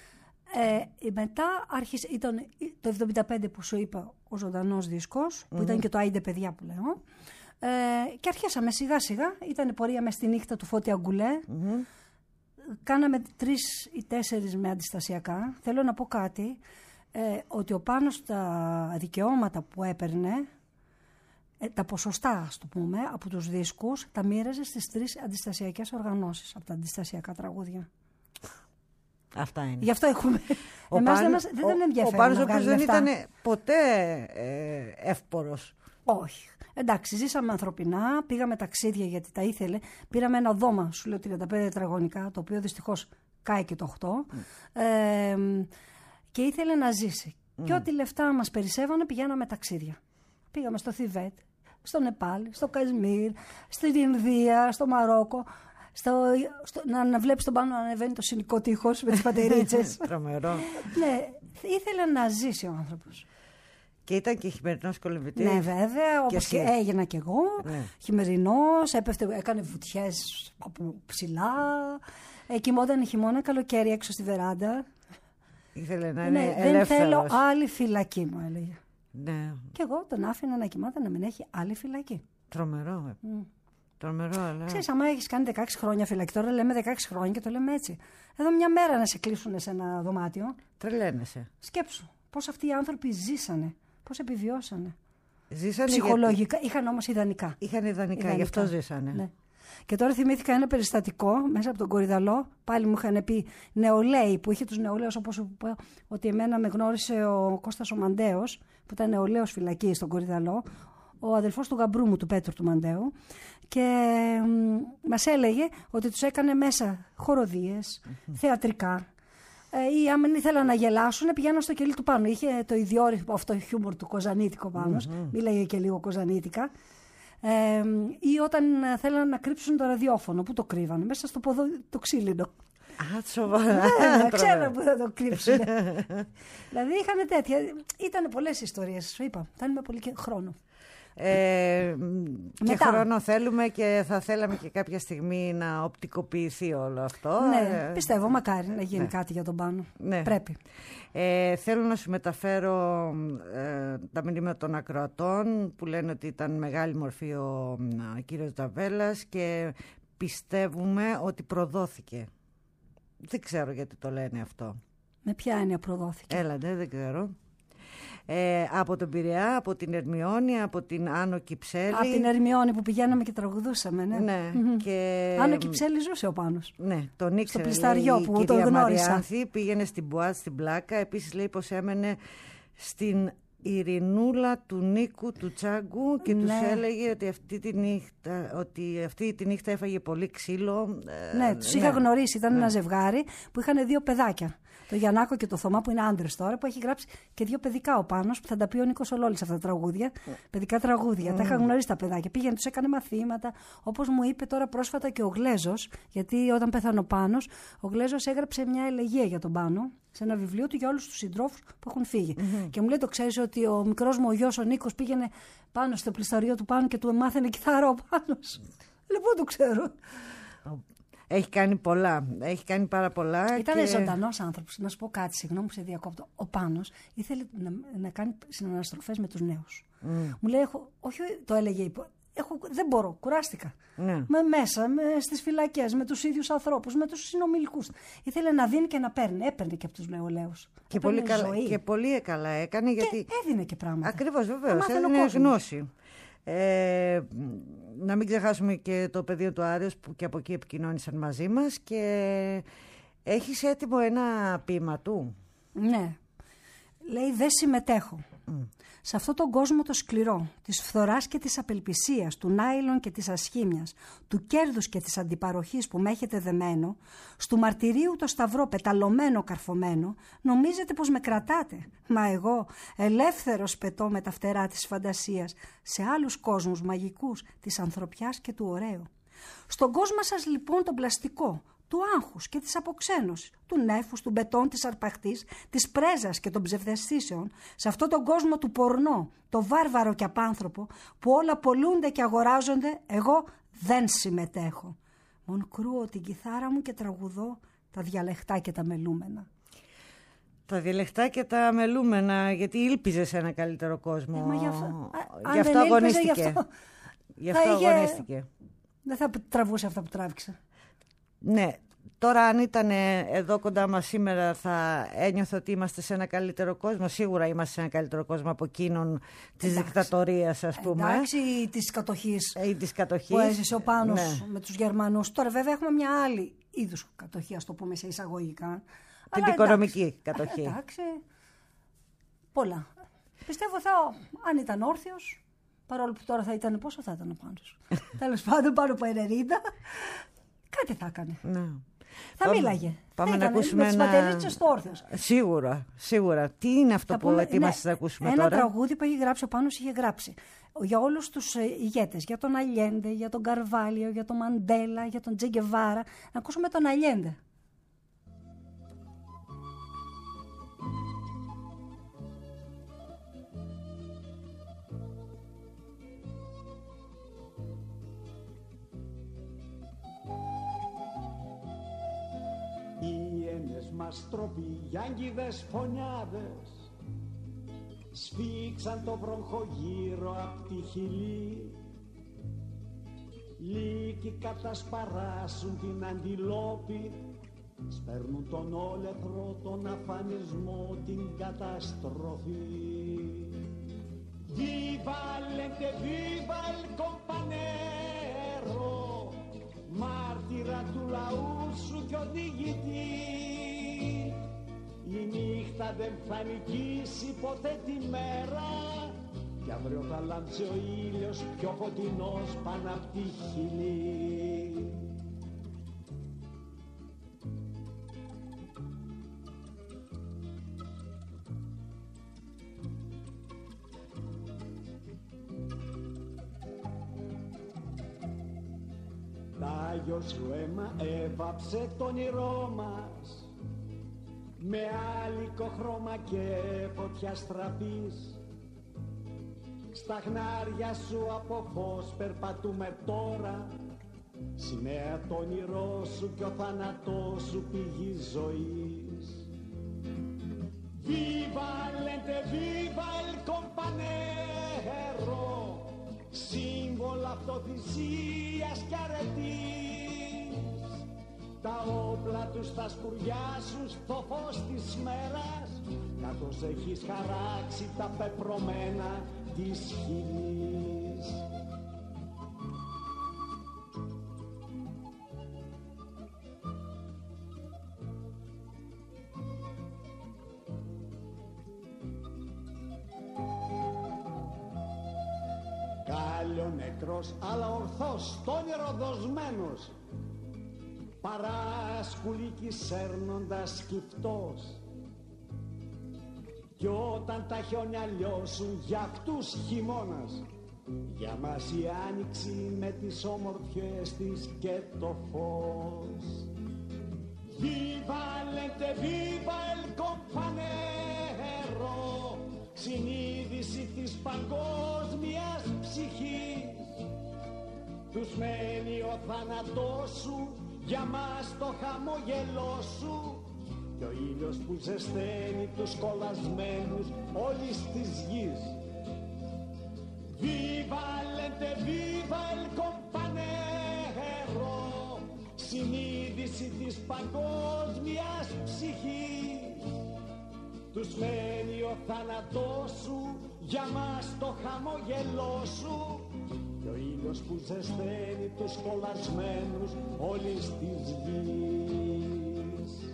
Ε, μετά άρχισε, ήταν το εβδομήντα πέντε που σου είπα ο ζωντανός δίσκος, που mm-hmm. ήταν και το «Άιντε παιδιά» που λέω. Ε, και αρχίσαμε σιγά σιγά, ήταν πορεία μες στη νύχτα του Φώτη Αγκουλέ. Mm-hmm. Κάναμε τρεις ή τέσσερις με αντιστασιακά. Θέλω να πω κάτι, ε, ότι ο Πάνος τα δικαιώματα που έπαιρνε, ε, τα ποσοστά ας το πούμε, από τους δίσκους, τα μοίραζε στις τρεις αντιστασιακές οργανώσεις, από τα αντιστασιακά τραγούδια. Αυτά είναι. Γι' αυτό έχουμε. Εμάς δεν, μας, δεν τον ενδιαφέρει. Ο Πάνος ο οποίος δεν ήταν ποτέ ε, εύπορος. Όχι. Εντάξει, ζήσαμε ανθρωπινά, πήγαμε ταξίδια γιατί τα ήθελε. Πήραμε ένα δώμα, σου λέω τριάντα πέντε τετραγωνικά, το οποίο δυστυχώς κάει και το οκτώ. Mm. Ε, και ήθελε να ζήσει. Mm. Και ό,τι λεφτά μας περισσεύανε πηγαίναμε ταξίδια. Πήγαμε στο Θιβέτ, στο Νεπάλ, στο Κασμίρ, στην Ινδία, στο Μαρόκο. Στο, στο, να, να βλέπεις τον πάνω να ανεβαίνει το συνικό τείχος με τις πατερίτσες. Τρομερό. Ναι, ήθελε να ζήσει ο άνθρωπος. Και ήταν και χειμερινός κολυμβητής. Ναι, βέβαια, όπως και, και έγινα κι εγώ. Ναι. Χειμερινός, έπεφτε, έκανε βουτιές από ψηλά. Ε, κοιμόταν χειμώνα, καλοκαίρι έξω στη βεράντα. Ήθελε να είναι ναι, ελεύθερος. Δεν θέλω άλλη φυλακή, μου έλεγε. Ναι. Και εγώ τον άφηνα να κοιμάται να μην έχει άλλη φυλακή. Τρομερό. Mm. Τρομερό, αλλά. Ξέρεις, άμα έχεις κάνει δεκαέξι χρόνια φυλακή, τώρα λέμε δεκαέξι χρόνια και το λέμε έτσι. Εδώ μια μέρα να σε κλείσουν σε ένα δωμάτιο. Τρελαίνεσαι. Σκέψου πώς αυτοί οι άνθρωποι ζήσανε. Πώς επιβιώσανε. Ζήσανε ψυχολογικά, γιατί... είχαν όμως ιδανικά. Είχαν ιδανικά, ιδανικά. Γι' αυτό ζήσανε. Ναι. Και τώρα θυμήθηκα ένα περιστατικό μέσα από τον Κορυδαλό. Πάλι μου είχαν πει νεολαίοι, που είχε τους νεολαίους, όπως σου πω, ότι εμένα με γνώρισε ο Κώστας ο Μαντέος, που ήταν νεολαίος φυλακή στον Κορυδαλό, ο αδελφός του γαμπρού μου, του Πέτρου του Μαντέου. Και μ, μας έλεγε ότι τους έκανε μέσα χοροδίες, mm-hmm. θεατρικά. Ε, ή αν ήθελαν να γελάσουν, πηγαίναν στο κελί του πάνω. Είχε το ιδιόρυθμο αυτό χιούμορ του Κοζανίτικο πάνω. Mm-hmm. Μίλαγε και λίγο κοζανίτικα. Ε, ή όταν θέλαν να κρύψουν το ραδιόφωνο, που το κρύβανε, μέσα στο ποδό, το ξύλινο. Α, σοβαρά. Ναι, ξέρω που θα το κρύψουν. Δηλαδή είχαν τέτοια. Ήταν πολλές ιστορίες, σου είπα. Ήταν με πολύ χρόνο. Ε, και Μετά. χρόνο θέλουμε και θα θέλαμε και κάποια στιγμή να οπτικοποιηθεί όλο αυτό. Ναι, ε, πιστεύω, μακάρι να γίνει ναι. κάτι για τον Πάνο. Ναι. Πρέπει. Ε, θέλω να σου μεταφέρω ε, τα μηνύματα των ακροατών που λένε ότι ήταν μεγάλη μορφή ο ε, κύριος Τζαβέλας και πιστεύουμε ότι προδόθηκε. Δεν ξέρω γιατί το λένε αυτό. Με ποια έννοια προδόθηκε? Έλα, ναι, δεν ξέρω. Ε, από τον Πειραιά, από την Ερμιόνη, από την Άνω Κυψέλη. Από την Ερμιόνη που πηγαίναμε και τραγουδούσαμε, ναι. Ναι, Mm-hmm. και... Άνω Κυψέλη ζούσε ο Πάνος. Ναι, τον ήξερε. Στο Πλισταριό λέει, που η τον κυρία γνώρισα. Μαριάνθη, πήγαινε στην Μπουάτ, στην Πλάκα. Επίσης λέει πως έμενε στην Ειρηνούλα του Νίκου του Τσάγκου και ναι. τους έλεγε ότι αυτή τη νύχτα, ότι αυτή τη νύχτα έφαγε πολύ ξύλο. Ναι, τους είχα γνωρίσει. Ήταν ναι. ένα ζευγάρι που είχαν δύο παιδάκια. Το Γιαννάκο και το Θωμά που είναι άντρες τώρα, που έχει γράψει και δύο παιδικά ο Πάνος, που θα τα πει ο Νίκος Ολόλης αυτά τα τραγούδια. Mm. Παιδικά τραγούδια. Mm. Τα είχα γνωρίσει τα παιδάκια. Πήγαινε, τους έκανε μαθήματα. Όπως μου είπε τώρα πρόσφατα και ο Γλέζος, γιατί όταν πέθανε ο Πάνος, ο Γλέζος έγραψε μια ελεγεία για τον Πάνο σε ένα βιβλίο του για όλους τους συντρόφους που έχουν φύγει. Mm-hmm. Και μου λέει, το ξέρεις ότι ο μικρός μου ο γιος ο Νίκος πήγαινε πάνω στο πλησταριό του Πάνου και του μάθαινε κιθάρα ο Πάνος. Λοιπόν, το ξέρω. Έχει κάνει πολλά. Έχει κάνει πάρα πολλά. Ήταν και... ζωντανός άνθρωπος. Να σου πω κάτι, συγγνώμη που σε διακόπτω. Ο Πάνος ήθελε να, να κάνει συναναστροφές με τους νέους. Mm. Μου λέει, έχω, όχι, το έλεγε, έχω, δεν μπορώ, κουράστηκα. Mm. Με μέσα, με, στις φυλακές, με τους ίδιους ανθρώπους, με τους συνομιλικούς. Ήθελε να δίνει και να παίρνει. Έπαιρνε και από τους νεολαίους. Και πολύ, καλά, και πολύ καλά έκανε. Γιατί... Και έδινε και πράγματα. Ακριβώς, βεβαίως. Έδινε γνώση. Ε, να μην ξεχάσουμε και το πεδίο του Άριος που και από εκεί επικοινώνησαν μαζί μας. Και έχεις έτοιμο ένα ποίημα του? Ναι. Λέει, δεν συμμετέχω mm. σε αυτόν τον κόσμο το σκληρό, της φθοράς και της απελπισίας, του νάιλον και της ασχήμιας, του κέρδους και της αντιπαροχής που με έχετε δεμένο, στου μαρτυρίου το σταυρό πεταλωμένο καρφωμένο, νομίζετε πως με κρατάτε. Μα εγώ ελεύθερος πετώ με τα φτερά της φαντασίας σε άλλους κόσμους μαγικούς της ανθρωπιάς και του ωραίου. Στον κόσμο σας λοιπόν τον πλαστικό, του άγχους και της αποξένωσης, του νέφους, του μπετών, της αρπαχτής, της πρέζας και των ψευδαισθήσεων, σε αυτόν τον κόσμο του πορνό, το βάρβαρο και απάνθρωπο, που όλα πολλούνται και αγοράζονται, εγώ δεν συμμετέχω. Μον κρούω την κιθάρα μου και τραγουδώ τα διαλεχτά και τα μελούμενα. Τα διαλεχτά και τα μελούμενα, γιατί ήλπιζε σε ένα καλύτερο κόσμο. Ε, μα γι' αυτό, α, γι αυτό αγωνίστηκε. Γι' αυτό, γι αυτό είχε... αγωνίστηκε. Δεν θα τραβούσε αυτά που τράβηξε. Ναι, τώρα αν ήταν εδώ κοντά μας σήμερα θα ένιωθε ότι είμαστε σε ένα καλύτερο κόσμο. Σίγουρα είμαστε σε ένα καλύτερο κόσμο από εκείνον της δικτατορίας, ας πούμε. Εντάξει, της κατοχής, ή της κατοχής που έζησε ο Πάνος ναι. με τους Γερμανούς. Τώρα βέβαια έχουμε μια άλλη είδους κατοχή, ας το πούμε σε εισαγωγικά. Την Αλλά, οικονομική εντάξει, κατοχή. Εντάξει, πολλά. Πιστεύω θα, αν ήταν όρθιος, παρόλο που τώρα θα ήταν, πόσο θα ήταν ο Πάνος. Τέλος πάντων, πάνω από ενενήντα. Κάτι θα έκανε. Ναι. Θα πάμε, μίλαγε. Πάμε θα να ήταν, ακούσουμε με τις ένα... πατερίτσες στο όρθιος. Σίγουρα, σίγουρα. Τι είναι αυτό θα που πούμε, ετοίμασες ναι, να ακούσουμε ένα τώρα? Ένα τραγούδι που έχει γράψει ο Πάνος, είχε γράψει για όλους τους ηγέτες. Για τον Αλιέντε, για τον Καρβάλιο, για τον Μαντέλα, για τον Τζε Γκεβάρα. Να ακούσουμε τον Αλιέντε. Μαστρόποι, γιάνγκιδες, φωνιάδες σφίξαν το βροχογύρο απ' τη χειλή. Λύκοι κατασπαράσουν την αντιλόπη, σπέρνουν τον όλεθρο, τον αφανισμό, την καταστροφή. Βιβαλέντε, βιβαλ κομπανέρο, μάρτυρα του λαού σου κι οδηγητή. Η νύχτα δεν θα νικήσει ποτέ τη μέρα, κι αύριο θα λάμψει ο ήλιος πιο φωτεινός πάνω απ' τη χειλή. Τ' Άγιο σου αίμα έβαψε το όνειρό μας, με άλικο χρώμα και φωτιά στραπής. στα χνάρια σου από φως περπατούμε τώρα, σημαία το όνειρό σου κι ο θάνατός σου πηγή ζωής. Viva lente, viva el compañero, σύμβολο αυτοθυσίας κι αρετής. Τα όπλα τους θα σκουριάσουν στο φως της μέρας, καθώς έχεις χαράξει τα πεπρωμένα της χειλής. Κάλλιο νεκρός αλλά ορθός, το όνειρο δοσμένος, παράσκουλικη σέρνοντας σκυφτός. Κι όταν τα χιόνια λιώσουν για αυτούς χειμώνας, για μας η άνοιξη με τις όμορφιες της και το φως. Viva lente, viva el compañero, συνείδηση της παγκόσμιας ψυχής. Τους μένει ο θάνατός σου, για μας το χαμόγελό σου, κι ο ήλιος που ζεσταίνει τους κολλασμένους όλης της γης. Viva lente, viva el compañero, συνείδηση της παγκόσμιας ψυχής. Τους μένει ο θάνατός σου, για μας το χαμόγελό σου, κι ο ήλιος που ζεσταίνει τους κολλασμένους όλης της γης.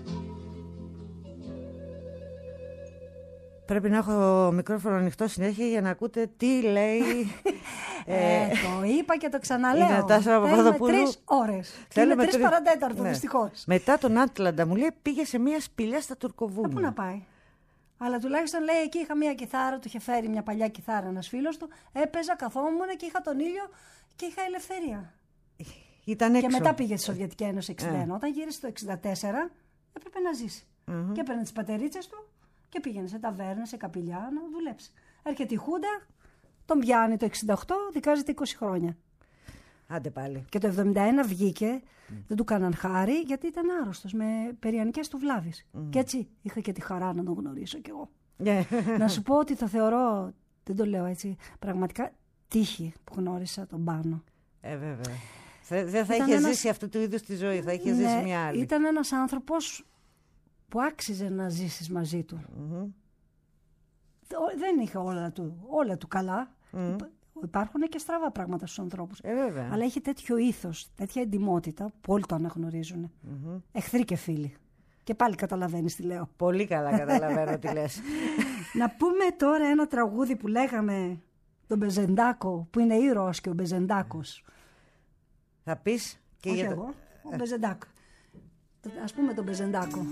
Πρέπει να έχω μικρόφωνο ανοιχτό συνέχεια για να ακούτε τι λέει. ε, ε, το είπα και το ξαναλέω. Η Νατάσα Παπαδοπούλου. Τρεις ώρες. Και είναι τρεις παρατέταρτο, ναι. Δυστυχώς. Μετά τον Άτλαντα μου λέει πήγε σε μια σπηλιά στα Τουρκοβούνια. Ε, πού να πάει. Αλλά τουλάχιστον λέει εκεί είχα μια κιθάρα, του είχε φέρει μια παλιά κιθάρα ένας φίλος του. Έπαιζα, καθόμουν και είχα τον ήλιο και είχα ελευθερία. Ήταν έξω. Και μετά πήγε στη Σοβιετική Ένωση εξήντα ένα. Ε. Όταν γύρισε το εξήντα τέσσερα έπρεπε να ζήσει. Mm-hmm. Και έπαιρνε τις πατερίτσες του και πήγαινε σε ταβέρνες, σε καπηλιά να δουλέψει. Έρχεται η Χούντα, τον πιάνει το εξήντα οκτώ, δικάζεται είκοσι χρόνια. Άντε πάλι. Και το εβδομήντα ένα βγήκε, mm. δεν του κάναν χάρη γιατί ήταν άρρωστος με περιανικές του βλάβης. Mm. Και έτσι είχα και τη χαρά να τον γνωρίσω κι εγώ. Yeah. Να σου πω ότι το θεωρώ, δεν το λέω έτσι, πραγματικά τύχη που γνώρισα τον Πάνο. Ε, βέβαια. Δεν θα είχε ένας... ζήσει αυτού του είδους τη ζωή, θα είχε ναι, ζήσει μια άλλη. Ήταν ένας άνθρωπος που άξιζε να ζήσεις μαζί του. Mm-hmm. Δεν είχε όλα του, όλα του καλά. Mm. Υπάρχουν και στραβά πράγματα στους ανθρώπους. Ε, βέβαια. Αλλά έχει τέτοιο ήθος, τέτοια εντιμότητα που όλοι το αναγνωρίζουν. Mm-hmm. Εχθροί και φίλοι. Και πάλι καταλαβαίνεις τι λέω. Πολύ καλά καταλαβαίνω τι λες. Να πούμε τώρα ένα τραγούδι που λέγαμε τον Μπεζεντάκο, που είναι ήρωας και ο Μπεζεντάκος. Θα πεις και όχι για εγώ, το... ο Μπεζεντάκο. Ας πούμε τον Μπεζεντάκο.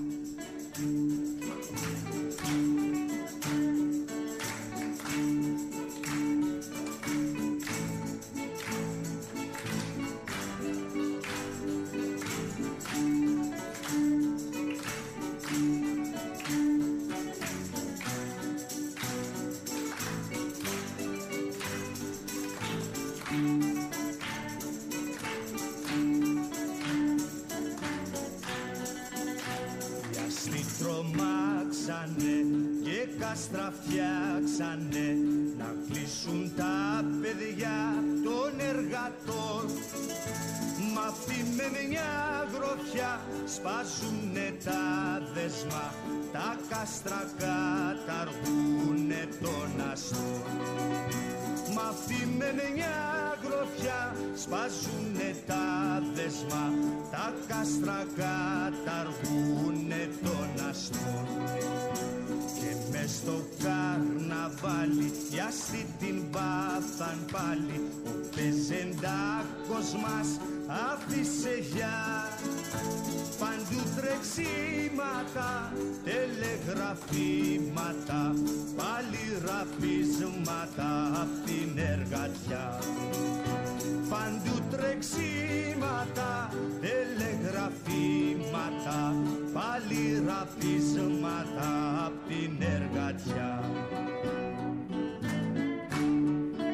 Κάστρα φτιάξανε να κλείσουν τα παιδιά των εργατών. Μ' αυτοί με μια γροφιά σπάζουνε τα δεσμά, τα κάστρα καταργούνε τον αστό. Μ' αυτοί με μια γροφιά σπάζουνε τα δεσμά, τα κάστρα καταργούνε τον αστό. Μες στο καρναβάλι για αυτή την πάθαν πάλι, ο Μπεζεντάκος μας άφησε για παντού τρεξίματα, τελεγραφήματα, πάλι ραπίσματα απ' την εργατιά. Παντού τρεξίματα, τελεγραφήματα, πάλι ραπίσματα απ' την εργατιά.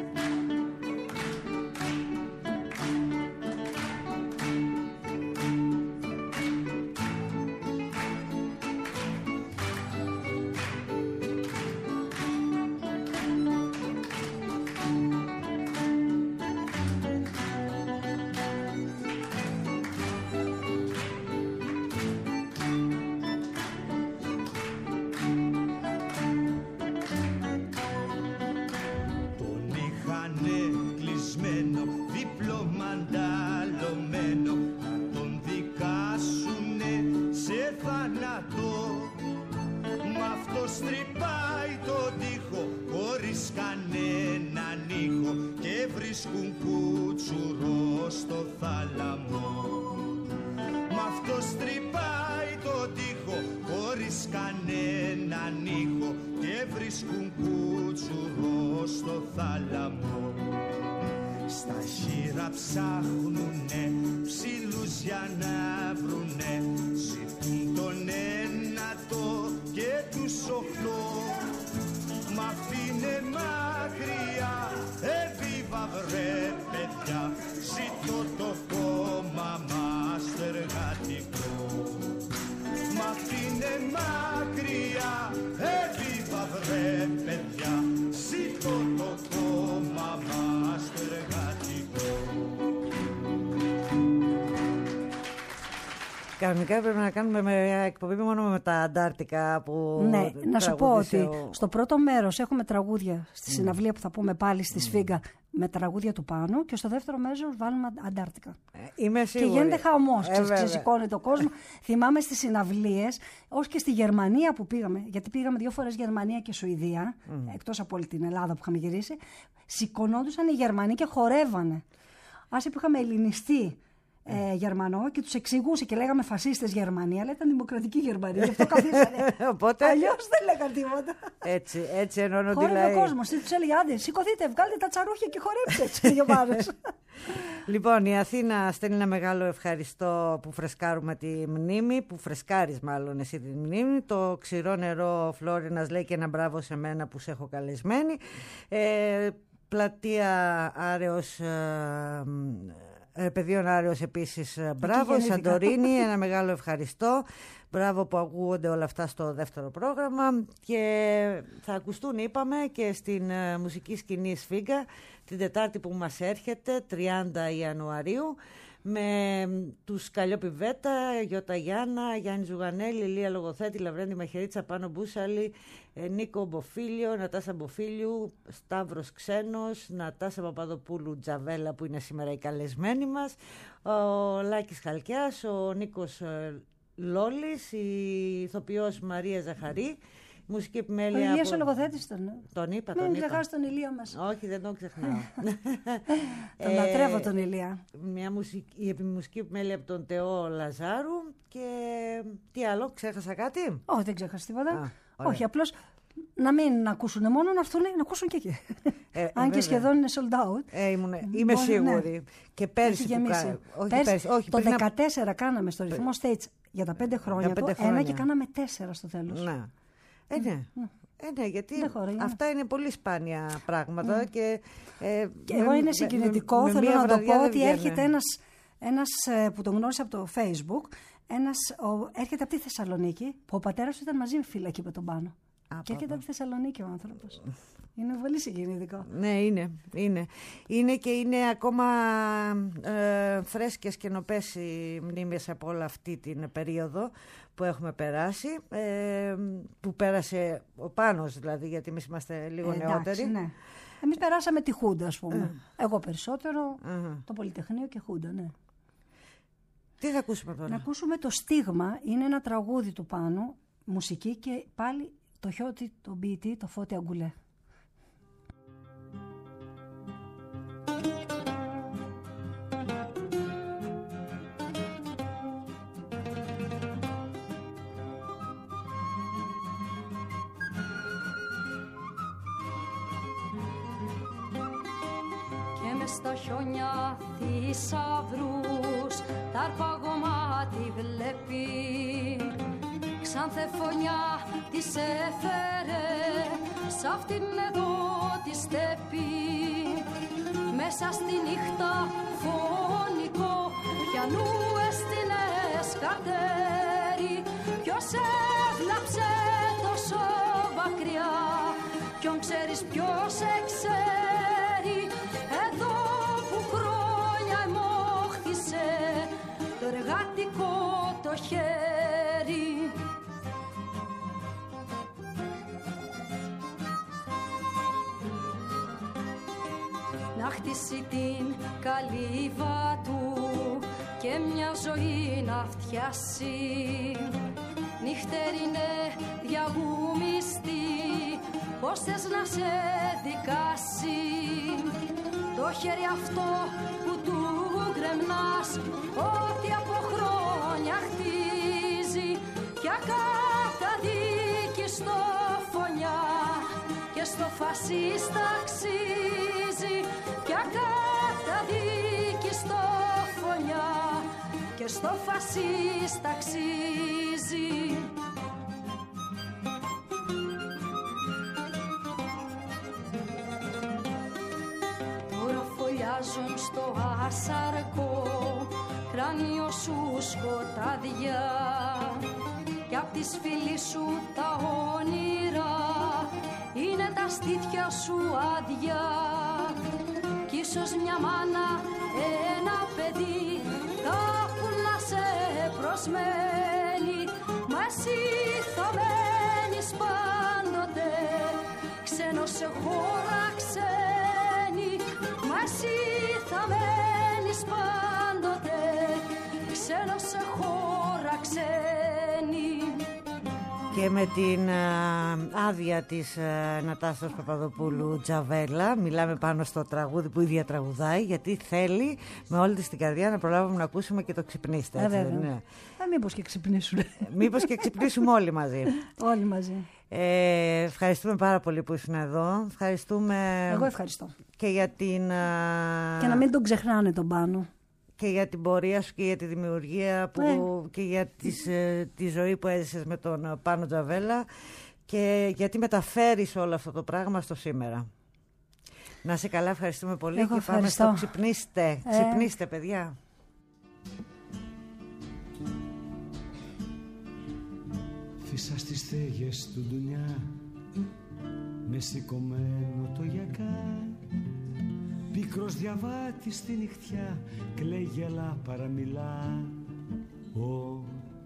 βρίσκουν κούτσουρο στο θάλαμο. Μ' αυτός τρυπάει το τοίχο χωρίς κανέναν ήχο και βρίσκουν κούτσουρο στο θάλαμο. Στα χείρα ψάχνουνε ψήλους για να βρουνε, ζητούν τον ένατο και τους οχτώ. Μ' αφήνε μακριά, εβίβα βρε παιδιά, ζητώ το κόμμα μας το εργατικό. Μ' αφήνε μακριά, εβίβα βρε παιδιά, ζητώ το κόμμα μας το εργατικό. Κανονικά πρέπει να κάνουμε μια εκπομπή μόνο με τα Αντάρτικα που. Ναι, να σου πω ότι ο... στο πρώτο μέρος έχουμε τραγούδια στη συναυλία που θα πούμε πάλι στη Σφίγγα με τραγούδια του Πάνου και στο δεύτερο μέρος βάλουμε Αντάρτικα. Ε, είμαι σίγουρη. Και γίνεται χαμός, ε, ξεσηκώνει το κόσμο. Θυμάμαι στις συναυλίες, ως και στη Γερμανία που πήγαμε, γιατί πήγαμε δύο φορές Γερμανία και Σουηδία, mm. εκτός από όλη την Ελλάδα που είχαμε γυρίσει, σηκωνόντουσαν οι Γερμανοί και χορεύανε. Άσε που είχαμε ελληνιστεί Ε, Γερμανό και τους εξηγούσε και λέγαμε φασίστες Γερμανία, αλλά ήταν δημοκρατική Γερμανία. Γι' αυτό καθίσανε. Οπότε... Αλλιώς δεν λέγαν τίποτα. Έτσι, έτσι ενώνονται. Χόρευε ο κόσμος. Τους έλεγε άντε, σηκωθείτε, βγάλτε τα τσαρούχια και χορέψτε έτσι δύο πάρες. Λοιπόν, η Αθήνα στέλνει ένα μεγάλο ευχαριστώ που φρεσκάρουμε τη μνήμη, που φρεσκάρεις μάλλον εσύ τη μνήμη. Το ξηρό νερό Φλόρινας λέει και ένα μπράβο σε μένα που σε έχω καλεσμένη. Ε, πλατεία Άρεος... Ε, Παιδίων Άρεος επίσης, μπράβο. Σαντορίνη, ένα μεγάλο ευχαριστώ. Μπράβο που ακούγονται όλα αυτά στο δεύτερο πρόγραμμα. Και θα ακουστούν, είπαμε, και στην uh, μουσική σκηνή Σφίγγα την Τετάρτη που μας έρχεται, τριάντα Ιανουαρίου, με τους Καλλιόπη Βέτα, Γιώτα Γιάννα, Γιάννη Ζουγανέλη, Λία Λογοθέτη, Λαβρέντη Μαχαιρίτσα, Πάνο Μπούσαλη, Νίκο Μποφίλιο, Νατάσα Μποφίλιου, Σταύρος Ξένος, Νατάσα Παπαδοπούλου Τζαβέλα που είναι σήμερα η καλεσμένη μας, ο Λάκης Χαλκιάς, ο Νίκος Λόλης, η ηθοποιός Μαρία Ζαχαρή, μουσική επιμέλεια. Ο Ηλίας από... ο λογοθέτης τον. Τον είπα, μην τον είπα. Μην ξεχάσει τον Ηλία μας. Όχι, δεν τον ξεχνάω. Τον λατρεύω τον Ηλία. Μια μουσική, η μουσική επιμέλεια από τον Τεό Λαζάρου και τι άλλο, ξέχασα κάτι? Όχι, δεν ξέχασα τίποτα. Α, όχι, απλώς να μην ακούσουν μόνο, να έρθουν να ακούσουν και εκεί. Ε, Αν βέβαια. Και σχεδόν είναι sold out. Ε, ήμουν, είμαι Μπορεί, σίγουρη. Ναι. Και πέρσι που κα... όχι, πέρσι, πέρσι, όχι, το δεκατέσσερα να... κάναμε στο ρυθμό Stage για τα πέντε χρόνια, για πέντε χρόνια. Ένα και κάναμε τέσσερα στο τέλος. Να. Ε, ναι. Mm. Ε, ναι, γιατί χωρεί, αυτά ναι. είναι πολύ σπάνια πράγματα. Mm. Και, ε, και εγώ είναι συγκινητικό, με, θέλω με να το πω, ότι έρχεται ένας, ένας που τον γνώρισα από το Facebook, ένας, ο, έρχεται από τη Θεσσαλονίκη, που ο πατέρας του ήταν μαζί με φύλακη με τον Πάνο. Α, και έρχεται από τη Θεσσαλονίκη ο άνθρωπος. Είναι πολύ συγκινητικό. Ναι, είναι, είναι. Είναι και είναι ακόμα ε, φρέσκες και νοπές οι μνήμες από όλη αυτή την περίοδο που έχουμε περάσει, ε, που πέρασε ο Πάνος δηλαδή, γιατί εμείς είμαστε λίγο ε, νεότεροι. Ναι. Εμείς περάσαμε τη Χούντα, ας πούμε. Ε. Εγώ περισσότερο, uh-huh. το Πολυτεχνείο και Χούντα, ναι. Τι θα ακούσουμε τώρα? Να ακούσουμε το Στίγμα, είναι ένα τραγούδι του Πάνου, μουσική και πάλι το χιώτη, το ποιητή, το Φώτη Αγκουλέ. Στα χιόνια θησαυρούς τ' αρπαγωμά τη βλέπει, ξανθε φωνιά της έφερε σ' αυτήν εδώ τη στέπη. Μέσα στη νύχτα φωνικό πιανού έστειλες καρτέρι. Ποιος έβλαψε τόσο μακριά, ποιον ξέρεις ποιος εξέρει, εδώ που χρόνια εμόχθησε το εργατικό το χέρι. Να χτίσει την καλύβα του και μια ζωή να φτιάσει, νυχτερινέ διαγούμιστη, πώς θες να σε δικάσει. Το χέρι αυτό που του γκρεμνάς, ό,τι από χρόνια χτίζει κι ακαταδίκη στο φωνιά και στο φασίστα αξίζει, κι ακαταδίκη στο φωνιά και στο φασίστα αξίζει. Φωλιάζουν στο ασαρκό κράνιο σου σκοτάδια κι απ' τις φίλοι σου τα όνειρα είναι τα στήθια σου άδεια κι ίσως μια μάνα, ένα παιδί κάπου να σε προσμένει, μα εσύ θα μένεις πάντοτε ξένος σε χώρα ξένη, μα εσύ θα μένεις πάντοτε ξένος σε χώρα ξένη. Και με την α, άδεια της α, Νατάσας Παπαδοπούλου Τζαβέλα μιλάμε πάνω στο τραγούδι που η ίδια τραγουδάει, γιατί θέλει με όλη της την καρδιά να προλάβουμε να ακούσουμε και το ξυπνήστε. Ε, βέβαια. Ναι. Ε, μήπως και ξυπνήσουν. Μήπως και ξυπνήσουμε όλοι μαζί. Όλοι μαζί. Ε, ευχαριστούμε πάρα πολύ που ήσουν εδώ. Ευχαριστούμε. Εγώ ευχαριστώ. Και για την... Α... Και να μην τον ξεχνάνε τον Πάνο. Και για την πορεία σου και για τη δημιουργία που, ε. και για τις, ε, τη ζωή που έζησες με τον Πάνο Τζαβέλα και γιατί μεταφέρεις όλο αυτό το πράγμα στο σήμερα. Να σε καλά, ευχαριστούμε πολύ. Εγώ και ευχαριστώ. Πάμε στο ξυπνήστε. Ε. Ξυπνήστε, παιδιά. Φύσα στις στέγες του ντουνιά με σηκωμένο το γιακά, πίκρος διαβάτης στη νυχτιά, κλαίει γελά παραμιλά. Oh.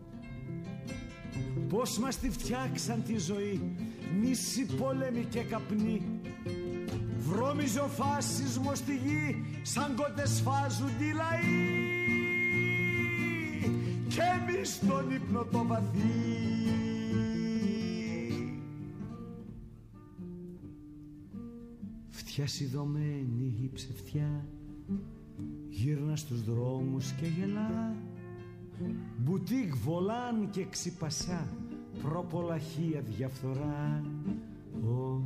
Πώς μας τη φτιάξαν τη ζωή, μίση, πόλεμη και καπνή, βρώμιζε ο φάσισμος στη γη, σαν κότες φάζουν τη λαοί κι εμείς τον ύπνο το βαθύ. Φτιά σιδωμένη η ψευτιά γύρνα στους δρόμους και γελά, μπουτίκ βολάν και ξυπασά, προπολαχεία διαφθορά. Oh.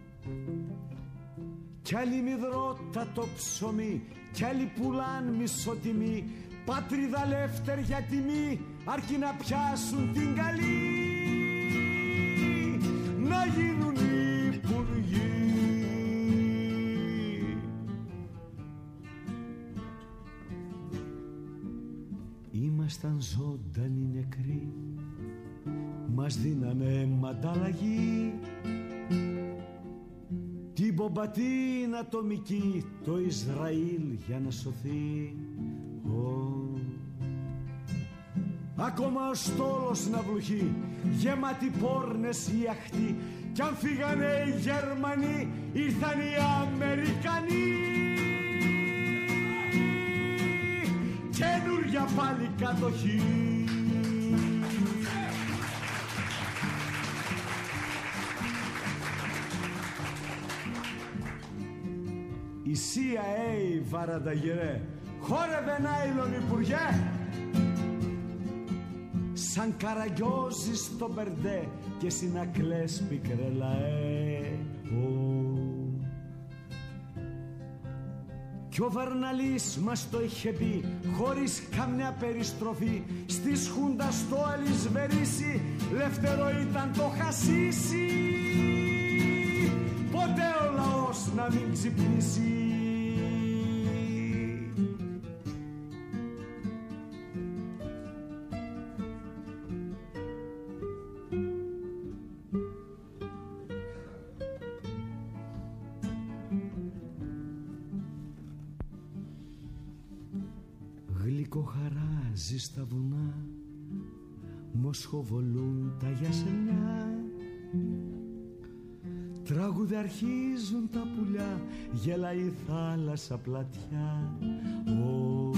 Κι άλλοι μυδρότατο ψωμί, κι άλλοι πουλάν μισοτιμή, πάτριδα λεύτερια τιμή, αρκεί να πιάσουν την καλή, να γίνουν υπουργοί. Ήμασταν ζωντανοί νεκροί, μας δίνανε μανταλλαγή, την μπομπατίνα ατομική, το Ισραήλ για να σωθεί. Oh. Ακόμα ο στόλος να βλουχεί, γεμάτη πόρνες οι αχτοί, κι αν φύγανε οι Γερμανοί, ήρθαν οι Αμερικανοί. Καινούρια πάλι κατοχή. Η σι άι έι βαρανταγυρέ, χόρευε νάιλον υπουργέ, σαν καραγκιόζη στο μπερντέ και συνακλές πικρελαέ. Oh. Κι ο Βαρναλής μας το είχε πει χωρίς καμιά περιστροφή, στις Χούντας το αλυσβερίσι, λευτερό ήταν το χασίσι, ποτέ ο λαός να μην ξυπνήσει. Γλυκοχαράζει στα βουνά, μοσχοβολούν τα γιασεμιά, τραγουδαρχίζουν τα πουλιά, γελάει η θάλασσα πλατιά. Oh.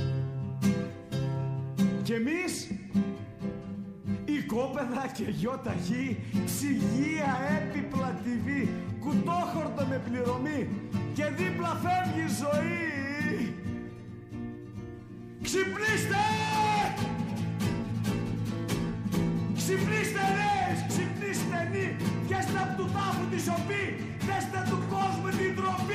Κι εμείς οικόπεδα και γιοταχή, ψυγεία, έπιπλα, τι βι, κουτόχορτο με πληρωμή, και δίπλα φεύγει η ζωή. Ξυπνήστε! Ξυπνήστε νέες, ξυπνήστε νη, βγέστε απ' του τάφου τη σιωπή, δέστε του κόσμου την τροπή.